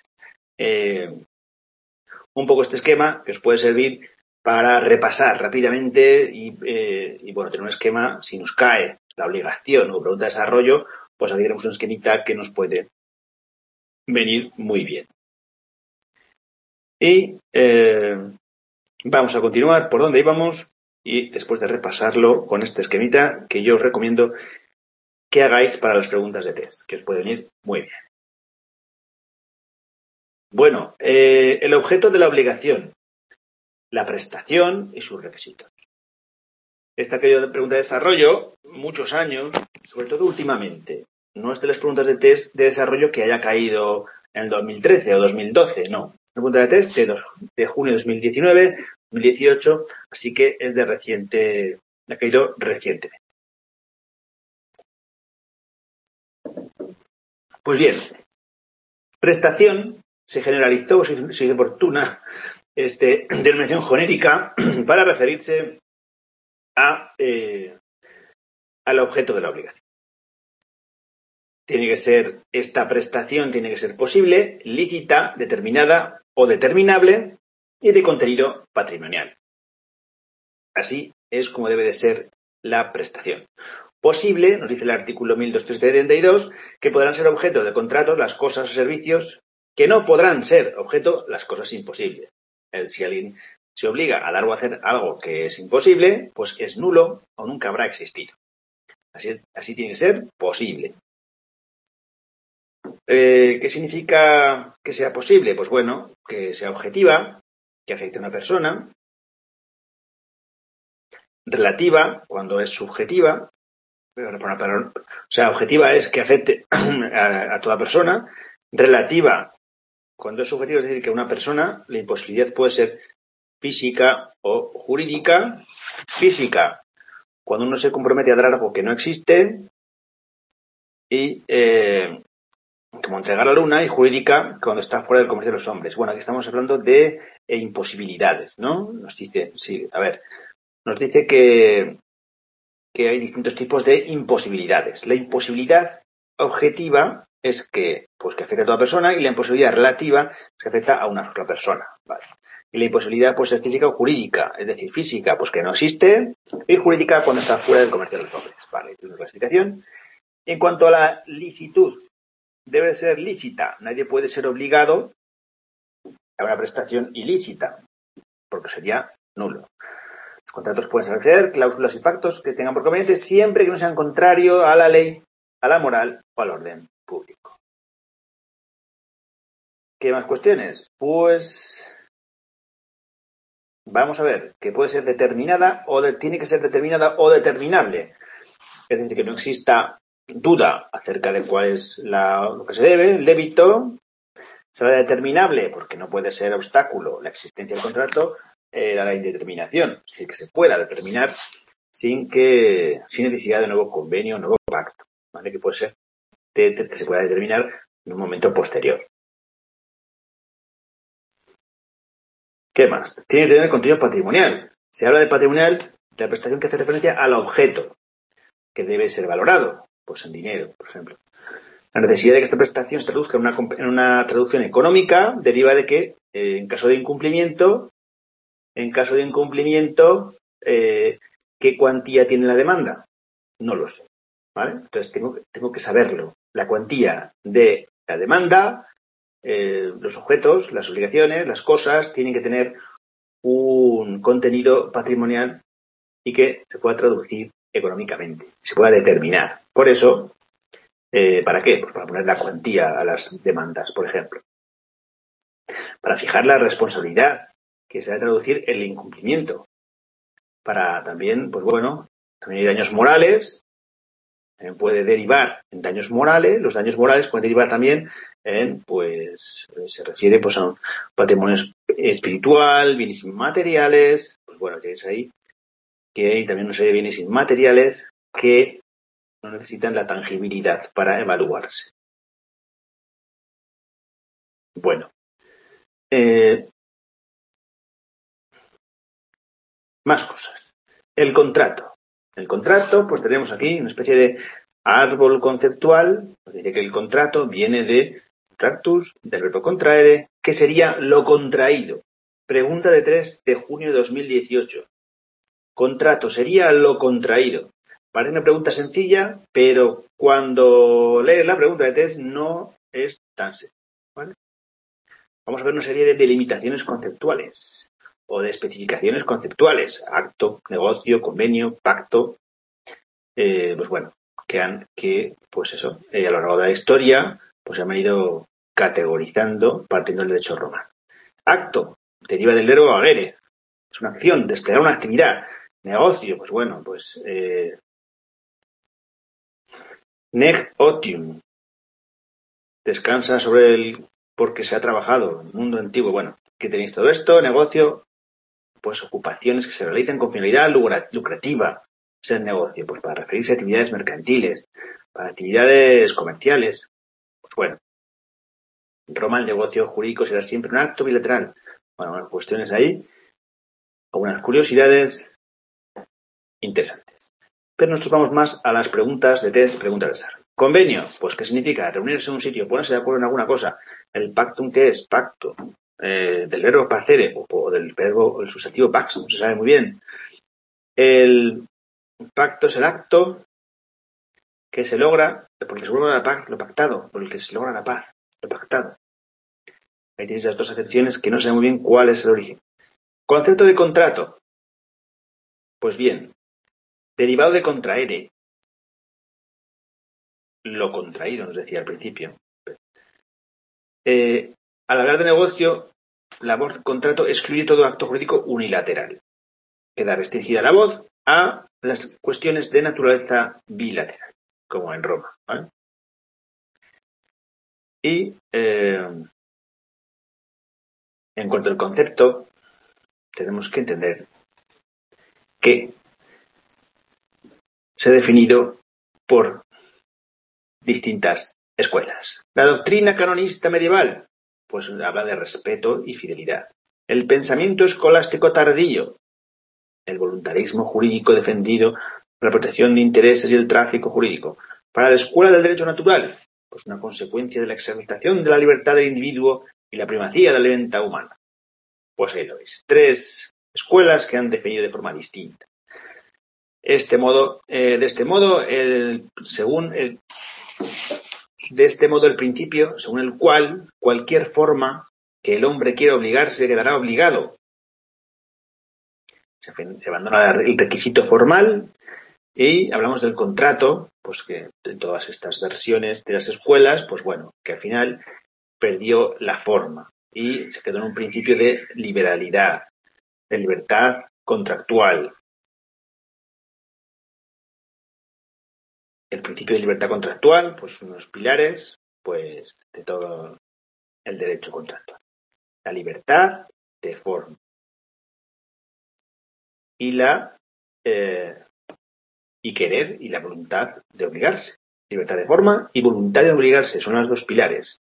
un poco este esquema que os puede servir para repasar rápidamente y bueno, tener un esquema, si nos cae la obligación o pregunta de desarrollo, pues aquí tenemos un esquemita que nos puede venir muy bien. Y vamos a continuar por donde íbamos y después de repasarlo con este esquemita que yo os recomiendo que hagáis para las preguntas de test, que os puede venir muy bien. Bueno, el objeto de la obligación, la prestación y sus requisitos. Esta pregunta de desarrollo, muchos años, sobre todo últimamente, no es de las preguntas de test de desarrollo que haya caído en el 2013 o 2012, no. Una pregunta de test de junio de 2019, 2018, así que es de reciente, ha caído recientemente. Pues bien, prestación se generalizó, o se hizo oportuna, denominación genérica para referirse al objeto de la obligación. Esta prestación tiene que ser posible, lícita, determinada o determinable y de contenido patrimonial. Así es como debe de ser la prestación. Posible, nos dice el artículo 1272, que podrán ser objeto de contratos las cosas o servicios que no podrán ser objeto las cosas imposibles. Si alguien se obliga a dar o hacer algo que es imposible, pues es nulo o nunca habrá existido. Así tiene que ser posible. ¿Qué significa que sea posible? Pues bueno, que sea objetiva, que afecte a una persona, relativa, cuando es subjetiva, o sea, objetiva es que afecte a toda persona, relativa, cuando es subjetiva, es decir, que una persona, la imposibilidad puede ser física o jurídica. Física, cuando uno se compromete a dar algo que no existe, y como entregar a la luna, y jurídica, cuando está fuera del comercio de los hombres. Bueno, aquí estamos hablando de imposibilidades, ¿no? Nos dice, sí, a ver, nos dice que hay distintos tipos de imposibilidades. La imposibilidad objetiva es que afecta a toda persona, y la imposibilidad relativa es que afecta a una sola persona, ¿vale? Y la imposibilidad puede ser física o jurídica, es decir, física, pues que no existe, y jurídica cuando está fuera del comercio de los hombres, ¿vale? Tiene una clasificación. En cuanto a la licitud, debe ser lícita. Nadie puede ser obligado a una prestación ilícita, porque sería nulo. Los contratos pueden establecer cláusulas y pactos que tengan por conveniente siempre que no sean contrarios a la ley, a la moral o al orden público. ¿Qué más cuestiones? Pues vamos a ver que puede ser determinada tiene que ser determinada o determinable. Es decir, que no exista duda acerca de cuál es lo que se debe, el débito. Será determinable porque no puede ser obstáculo la existencia del contrato a la indeterminación. Es decir, que se pueda determinar sin necesidad de nuevo convenio, nuevo pacto, ¿vale? Que puede ser que se pueda determinar en un momento posterior. ¿Qué más? Tiene que tener contenido patrimonial. Se habla de patrimonial de la prestación que hace referencia al objeto, que debe ser valorado, pues en dinero, por ejemplo. La necesidad de que esta prestación se traduzca en una traducción económica deriva de que, en caso de incumplimiento, ¿qué cuantía tiene la demanda? No lo sé, ¿vale? Entonces tengo que saberlo. La cuantía de la demanda, los objetos, las obligaciones, las cosas, tienen que tener un contenido patrimonial y que se pueda traducir económicamente, se pueda determinar. Por eso, ¿para qué? Pues para poner la cuantía a las demandas, por ejemplo. Para fijar la responsabilidad, que se va a traducir el incumplimiento. Para también, también hay daños morales, puede derivar en daños morales. Los daños morales pueden derivar también en, se refiere a un patrimonio espiritual, bienes inmateriales. Tienes ahí que hay también una serie de bienes inmateriales que no necesitan la tangibilidad para evaluarse. Bueno, más cosas. El contrato. El contrato, pues tenemos aquí una especie de árbol conceptual. Nos dice que el contrato viene de contractus, del verbo contraere, que sería lo contraído. Pregunta de 3 de junio de 2018. Contrato sería lo contraído. Parece una pregunta sencilla, pero cuando lees la pregunta de test no es tan sencilla, ¿vale? Vamos a ver una serie de delimitaciones conceptuales o de especificaciones conceptuales. Acto, negocio, convenio, pacto. Que a lo largo de la historia, se han ido categorizando partiendo del derecho romano. Acto deriva del verbo agere. Es una acción, desplegar una actividad. Negocio, nec otium. Descansa sobre el porque se ha trabajado en el mundo antiguo. Bueno, ¿qué tenéis todo esto? Negocio, ocupaciones que se realizan con finalidad lucrativa. Es el negocio, para referirse a actividades mercantiles, para actividades comerciales. En Roma el negocio jurídico será siempre un acto bilateral. Bueno, cuestiones ahí, algunas curiosidades interesantes. Pero nosotros vamos más a las preguntas de test, preguntas de desarrollo. Convenio, ¿qué significa? Reunirse en un sitio, ponerse de acuerdo en alguna cosa. El pactum, ¿qué es? Pacto. Del verbo pacere o del verbo, el sustantivo pax, no se sabe muy bien. El pacto es el acto que se logra porque se logra la paz, lo pactado, por el que se logra la paz, lo pactado. Ahí tenéis las dos acepciones que no sé muy bien cuál es el origen. Concepto de contrato. Pues bien, derivado de contraere. Lo contraído, nos decía al principio. Al hablar de negocio, la voz contrato excluye todo acto jurídico unilateral. Queda restringida la voz a las cuestiones de naturaleza bilateral, como en Roma, ¿vale? Y en cuanto al concepto, tenemos que entender que se ha definido por distintas escuelas. La doctrina canonista medieval, pues habla de respeto y fidelidad. El pensamiento escolástico tardío, el voluntarismo jurídico defendido por la protección de intereses y el tráfico jurídico. Para la escuela del derecho natural, pues una consecuencia de la exaltación de la libertad del individuo y la primacía de la libertad humana. Pues ahí lo veis. 3 escuelas que han definido de forma distinta. De este modo, el principio, según el cual cualquier forma que el hombre quiera obligarse quedará obligado. Se abandona el requisito formal y hablamos del contrato, pues que en todas estas versiones de las escuelas, pues bueno, que al final perdió la forma y se quedó en un principio de liberalidad, de libertad contractual. El principio de libertad contractual, pues unos pilares, pues de todo el derecho contractual. La libertad de forma y querer y la voluntad de obligarse. Libertad de forma y voluntad de obligarse son los 2 pilares.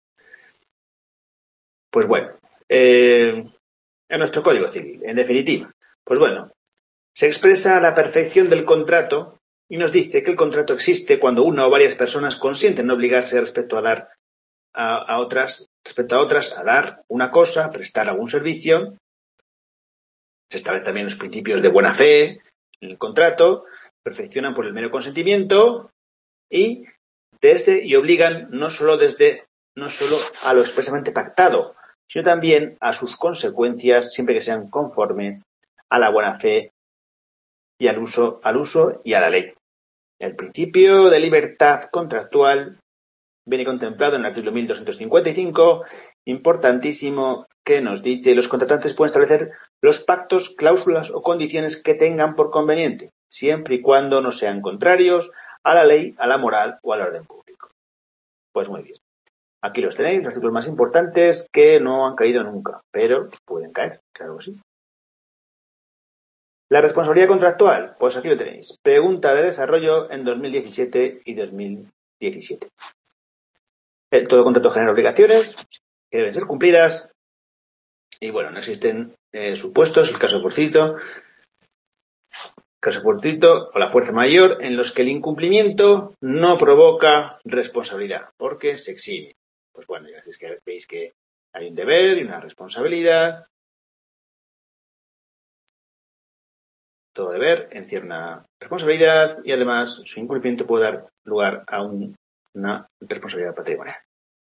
Pues bueno, en nuestro Código Civil, en definitiva, pues bueno, se expresa la perfección del contrato y nos dice que el contrato existe cuando una o varias personas consienten obligarse respecto a dar a otras, a dar una cosa, prestar algún servicio. Se establecen también los principios de buena fe en el contrato, perfeccionan por el mero consentimiento y obligan no solo a lo expresamente pactado, sino también a sus consecuencias, siempre que sean conformes a la buena fe y al uso y a la ley. El principio de libertad contractual viene contemplado en el artículo 1255, importantísimo, que nos dice: los contratantes pueden establecer los pactos, cláusulas o condiciones que tengan por conveniente, siempre y cuando no sean contrarios a la ley, a la moral o al orden público. Pues muy bien. Aquí los tenéis, los artículos más importantes que no han caído nunca, pero pueden caer, claro que sí. La responsabilidad contractual, pues aquí lo tenéis. Pregunta de desarrollo en 2017 y 2017. Todo contrato genera obligaciones que deben ser cumplidas y bueno, no existen supuestos, el caso fortuito o la fuerza mayor en los que el incumplimiento no provoca responsabilidad porque se exime. Pues bueno, ya veis que hay un deber y una responsabilidad. Todo deber encierra una responsabilidad y además su incumplimiento puede dar lugar a una responsabilidad patrimonial.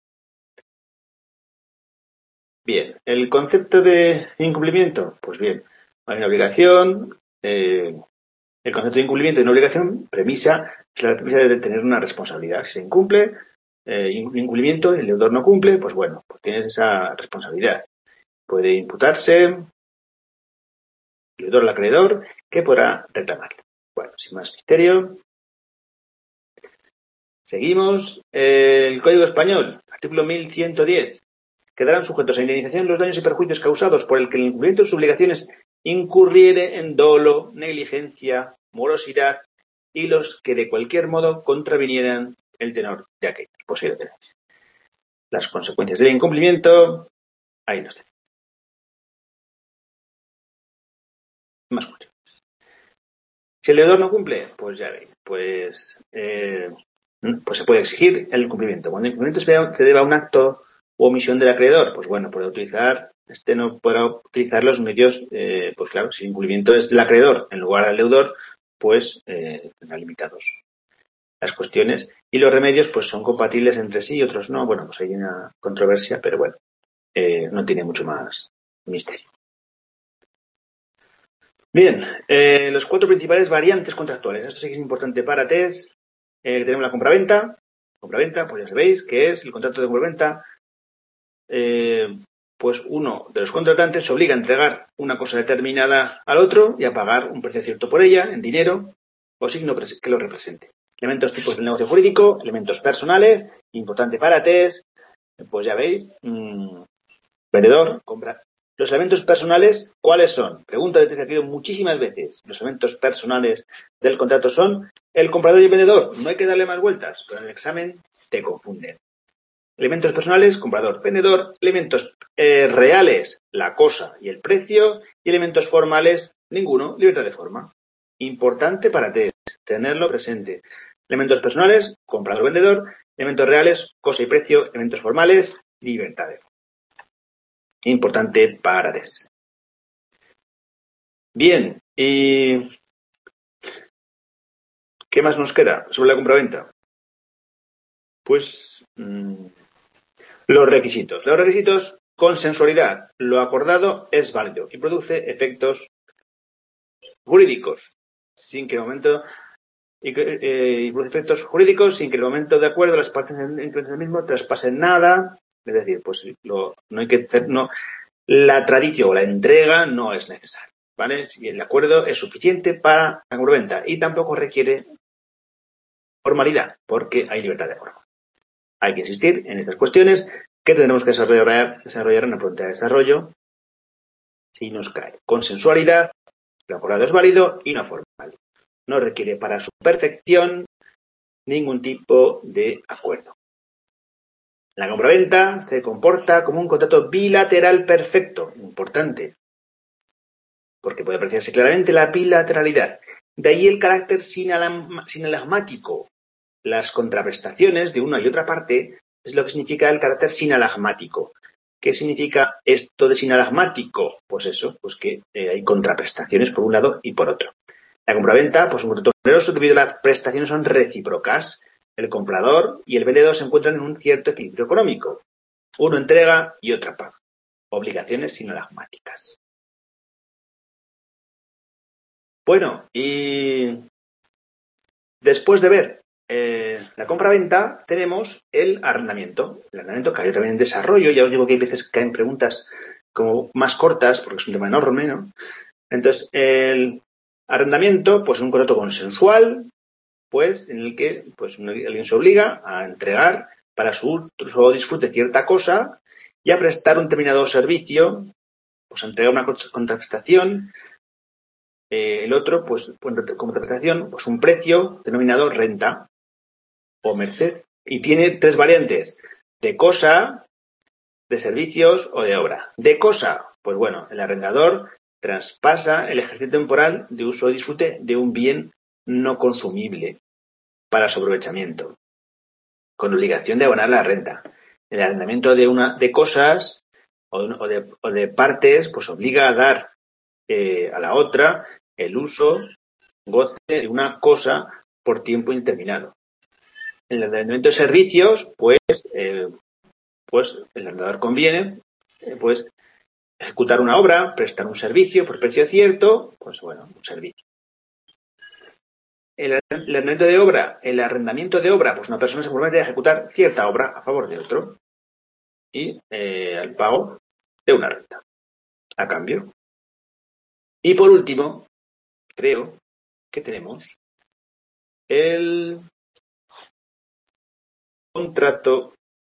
Bien, el concepto de incumplimiento, pues bien, hay una obligación, el concepto de incumplimiento y una obligación premisa de tener una responsabilidad. Si se incumple, incumplimiento, el deudor no cumple, pues bueno, pues tienes esa responsabilidad. Puede imputarse el deudor al acreedor que podrá reclamar. Bueno, sin más misterio. Seguimos. El Código Español, artículo 1110. Quedarán sujetos a indemnización los daños y perjuicios causados por el que el incumplimiento de sus obligaciones incurriere en dolo, negligencia, morosidad y los que de cualquier modo contravinieran el tenor de aquellos. Pues ahí lo tenéis. Las consecuencias del incumplimiento, ahí los tenéis. Más cuestiones. Si el deudor no cumple, pues ya veis, pues se puede exigir el cumplimiento. Cuando el incumplimiento se deba a un acto u omisión del acreedor, pues bueno, no podrá utilizar los medios, pues claro, si el incumplimiento es del acreedor en lugar del deudor, pues tendrá limitados las cuestiones. Y los remedios, pues son compatibles entre sí y otros no. Bueno, pues hay una controversia, pero bueno, no tiene mucho más misterio. Bien, los 4 principales variantes contractuales. Esto sí que es importante para TES. Tenemos la compraventa. Compraventa, pues ya sabéis que es el contrato de compraventa. pues uno de los contratantes se obliga a entregar una cosa determinada al otro y a pagar un precio cierto por ella, en dinero o signo que lo represente. Elementos tipos del negocio jurídico, elementos personales, importante para test, pues ya veis, vendedor, compra. Los elementos personales, ¿cuáles son? Pregunta de test que ha habido muchísimas veces. Los elementos personales del contrato son el comprador y el vendedor. No hay que darle más vueltas, pero en el examen te confunden. Elementos personales, comprador, vendedor. Elementos reales, la cosa y el precio. Y elementos formales, ninguno, libertad de forma. Importante para test, tenerlo presente. Elementos personales, comprador, vendedor. Elementos reales, cosa y precio. Elementos formales, libertad de forma. Importante para test. Bien, ¿y qué más nos queda sobre la compraventa? Pues los requisitos. Los requisitos, consensualidad. Lo acordado es válido y produce efectos jurídicos sin que el momento y produce efectos jurídicos sin que el momento de acuerdo las partes entre el mismo traspasen nada. Es decir, pues no hay que hacer, no, la tradición o la entrega no es necesaria, ¿vale? Si el acuerdo es suficiente para la compraventa y tampoco requiere formalidad porque hay libertad de forma. Hay que insistir en estas cuestiones que tendremos que desarrollar en la pregunta de desarrollo si nos cae. Consensualidad, el acordado es válido y no formal. No requiere para su perfección ningún tipo de acuerdo. La compraventa se comporta como un contrato bilateral perfecto, importante, porque puede apreciarse claramente la bilateralidad. De ahí el carácter sinalagmático. Las contraprestaciones de una y otra parte es lo que significa el carácter sinalagmático. ¿Qué significa esto de sinalagmático? Pues eso, pues que hay contraprestaciones por un lado y por otro. La compraventa, pues un contrato generoso debido a las prestaciones son recíprocas. El comprador y el vendedor se encuentran en un cierto equilibrio económico. Uno entrega y otro paga. Obligaciones sinalagmáticas. Bueno, y después de ver la compra-venta, tenemos el arrendamiento. El arrendamiento cayó también en desarrollo. Ya os digo que hay veces que caen preguntas como más cortas, porque es un tema enorme, ¿no? Entonces, el arrendamiento, pues es un contrato consensual, pues en el que pues alguien se obliga a entregar para su uso o disfrute cierta cosa y a prestar un determinado servicio, pues a entregar una contraprestación. El otro, pues como contraprestación, pues un precio denominado renta o merced. Y tiene tres variantes: de cosa, de servicios o de obra. De cosa, pues bueno, el arrendador traspasa el ejercicio temporal de uso o disfrute de un bien no consumible para su aprovechamiento, con obligación de abonar la renta. El arrendamiento de cosas o de partes, pues obliga a dar a la otra el uso, goce de una cosa por tiempo indeterminado. En el arrendamiento de servicios, pues el arrendador conviene, pues ejecutar una obra, prestar un servicio por precio cierto, pues bueno, un servicio. El arrendamiento de obra, pues una persona se compromete a ejecutar cierta obra a favor de otro y al pago de una renta, a cambio. Y por último, creo que tenemos el contrato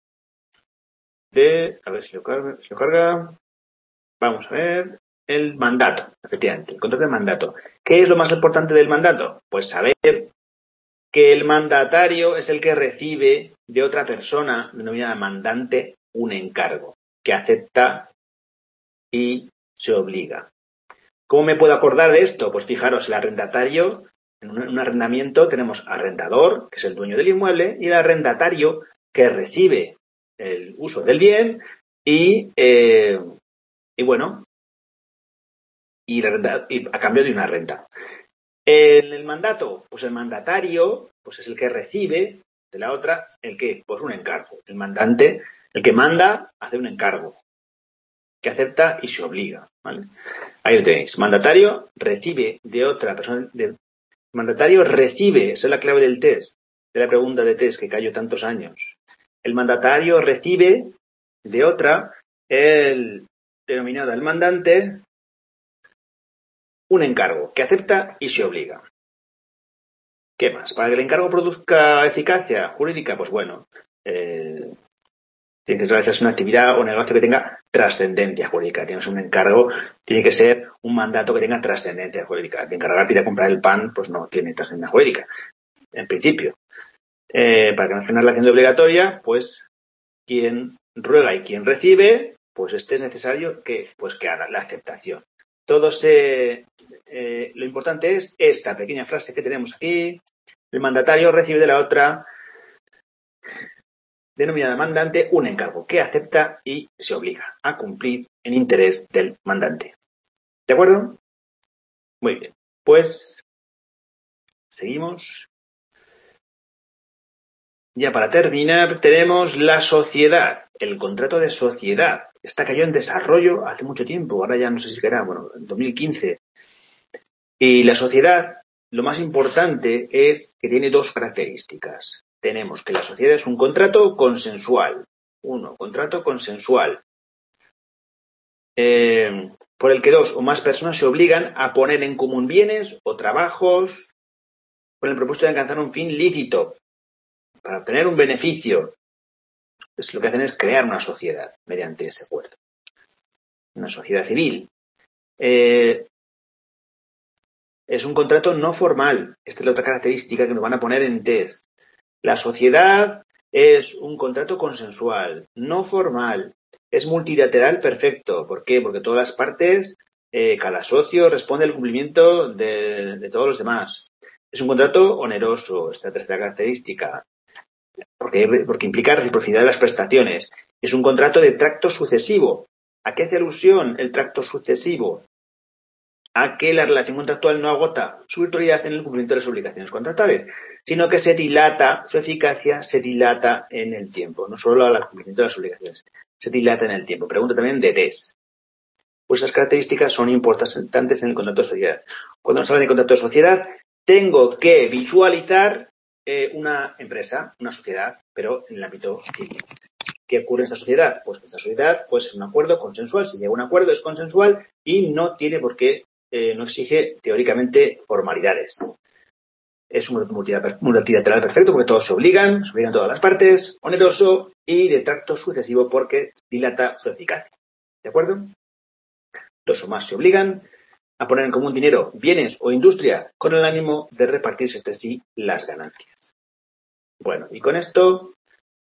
a ver si lo carga. Vamos a ver. El mandato, efectivamente, el contrato de mandato. ¿Qué es lo más importante del mandato? Pues saber que el mandatario es el que recibe de otra persona, denominada mandante, un encargo, que acepta y se obliga. ¿Cómo me puedo acordar de esto? Pues fijaros, el arrendatario, en un arrendamiento tenemos arrendador, que es el dueño del inmueble, y el arrendatario, que recibe el uso del bien y bueno, y a cambio de una renta. En el mandato, pues el mandatario, pues es el que recibe de la otra, ¿el qué? Pues un encargo. El mandante, el que manda, hace un encargo, que acepta y se obliga, ¿vale? Ahí lo tenéis. Mandatario recibe de otra persona. Mandatario recibe, esa es la clave del test, de la pregunta de test que cayó tantos años. El mandatario recibe de otra el denominado el mandante un encargo que acepta y se obliga. ¿Qué más? Para que el encargo produzca eficacia jurídica, pues bueno, tiene que realizarse una actividad o negocio que tenga trascendencia jurídica. Tienes un encargo, tiene que ser un mandato que tenga trascendencia jurídica. Que encargarte de comprar el pan, pues no tiene trascendencia jurídica, en principio. Para que no sea una relación obligatoria, pues quien ruega y quien recibe, pues es necesario que haga la aceptación. Lo importante es esta pequeña frase que tenemos aquí. El mandatario recibe de la otra, denominada mandante, un encargo que acepta y se obliga a cumplir en interés del mandante. ¿De acuerdo? Muy bien. Pues seguimos. Ya para terminar, tenemos la sociedad, el contrato de sociedad. Esta cayó en desarrollo hace mucho tiempo, ahora ya no sé si era, en 2015. Y la sociedad, lo más importante es que tiene dos características. Tenemos que la sociedad es un contrato consensual. Contrato consensual. Por el que dos o más personas se obligan a poner en común bienes o trabajos con el propósito de alcanzar un fin lícito para obtener un beneficio. Pues lo que hacen es crear una sociedad mediante ese acuerdo. Una sociedad civil. Es un contrato no formal. Esta es la otra característica que nos van a poner en test. La sociedad es un contrato consensual, no formal. Es multilateral perfecto. ¿Por qué? Porque todas las partes, cada socio responde al cumplimiento de todos los demás. Es un contrato oneroso, esta tercera característica, porque implica reciprocidad de las prestaciones. Es un contrato de tracto sucesivo. ¿A qué hace alusión el tracto sucesivo? A que la relación contractual no agota su virtualidad en el cumplimiento de las obligaciones contractuales, sino que se dilata, su eficacia se dilata en el tiempo, no solo al cumplimiento de las obligaciones, se dilata en el tiempo. Pregunta también de TES. Pues esas características son importantes en el contrato de sociedad. Cuando nos habla de contrato de sociedad, tengo que visualizar una empresa, una sociedad, pero en el ámbito civil. ¿Qué ocurre en esta sociedad? Pues que esta sociedad pues, es un acuerdo consensual. Si llega a un acuerdo es consensual y no tiene por qué, no exige teóricamente formalidades. Es un multilateral perfecto porque todos se obligan todas las partes, oneroso y de tracto sucesivo porque dilata su eficacia. ¿De acuerdo? Dos o más se obligan a poner en común dinero, bienes o industria con el ánimo de repartirse entre sí las ganancias. Bueno, y con esto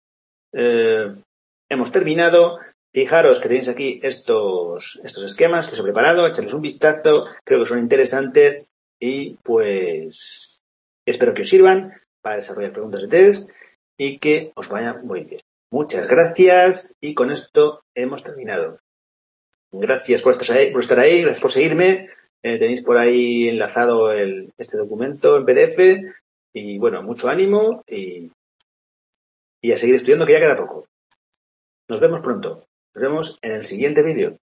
hemos terminado. Fijaros que tenéis aquí estos esquemas que os he preparado, echarles un vistazo, creo que son interesantes y pues espero que os sirvan para desarrollar preguntas de test y que os vaya muy bien. Muchas gracias y con esto hemos terminado. Gracias por estar ahí, gracias por seguirme. Tenéis por ahí enlazado este documento en PDF y bueno, mucho ánimo y a seguir estudiando que ya queda poco. Nos vemos pronto. Nos vemos en el siguiente vídeo.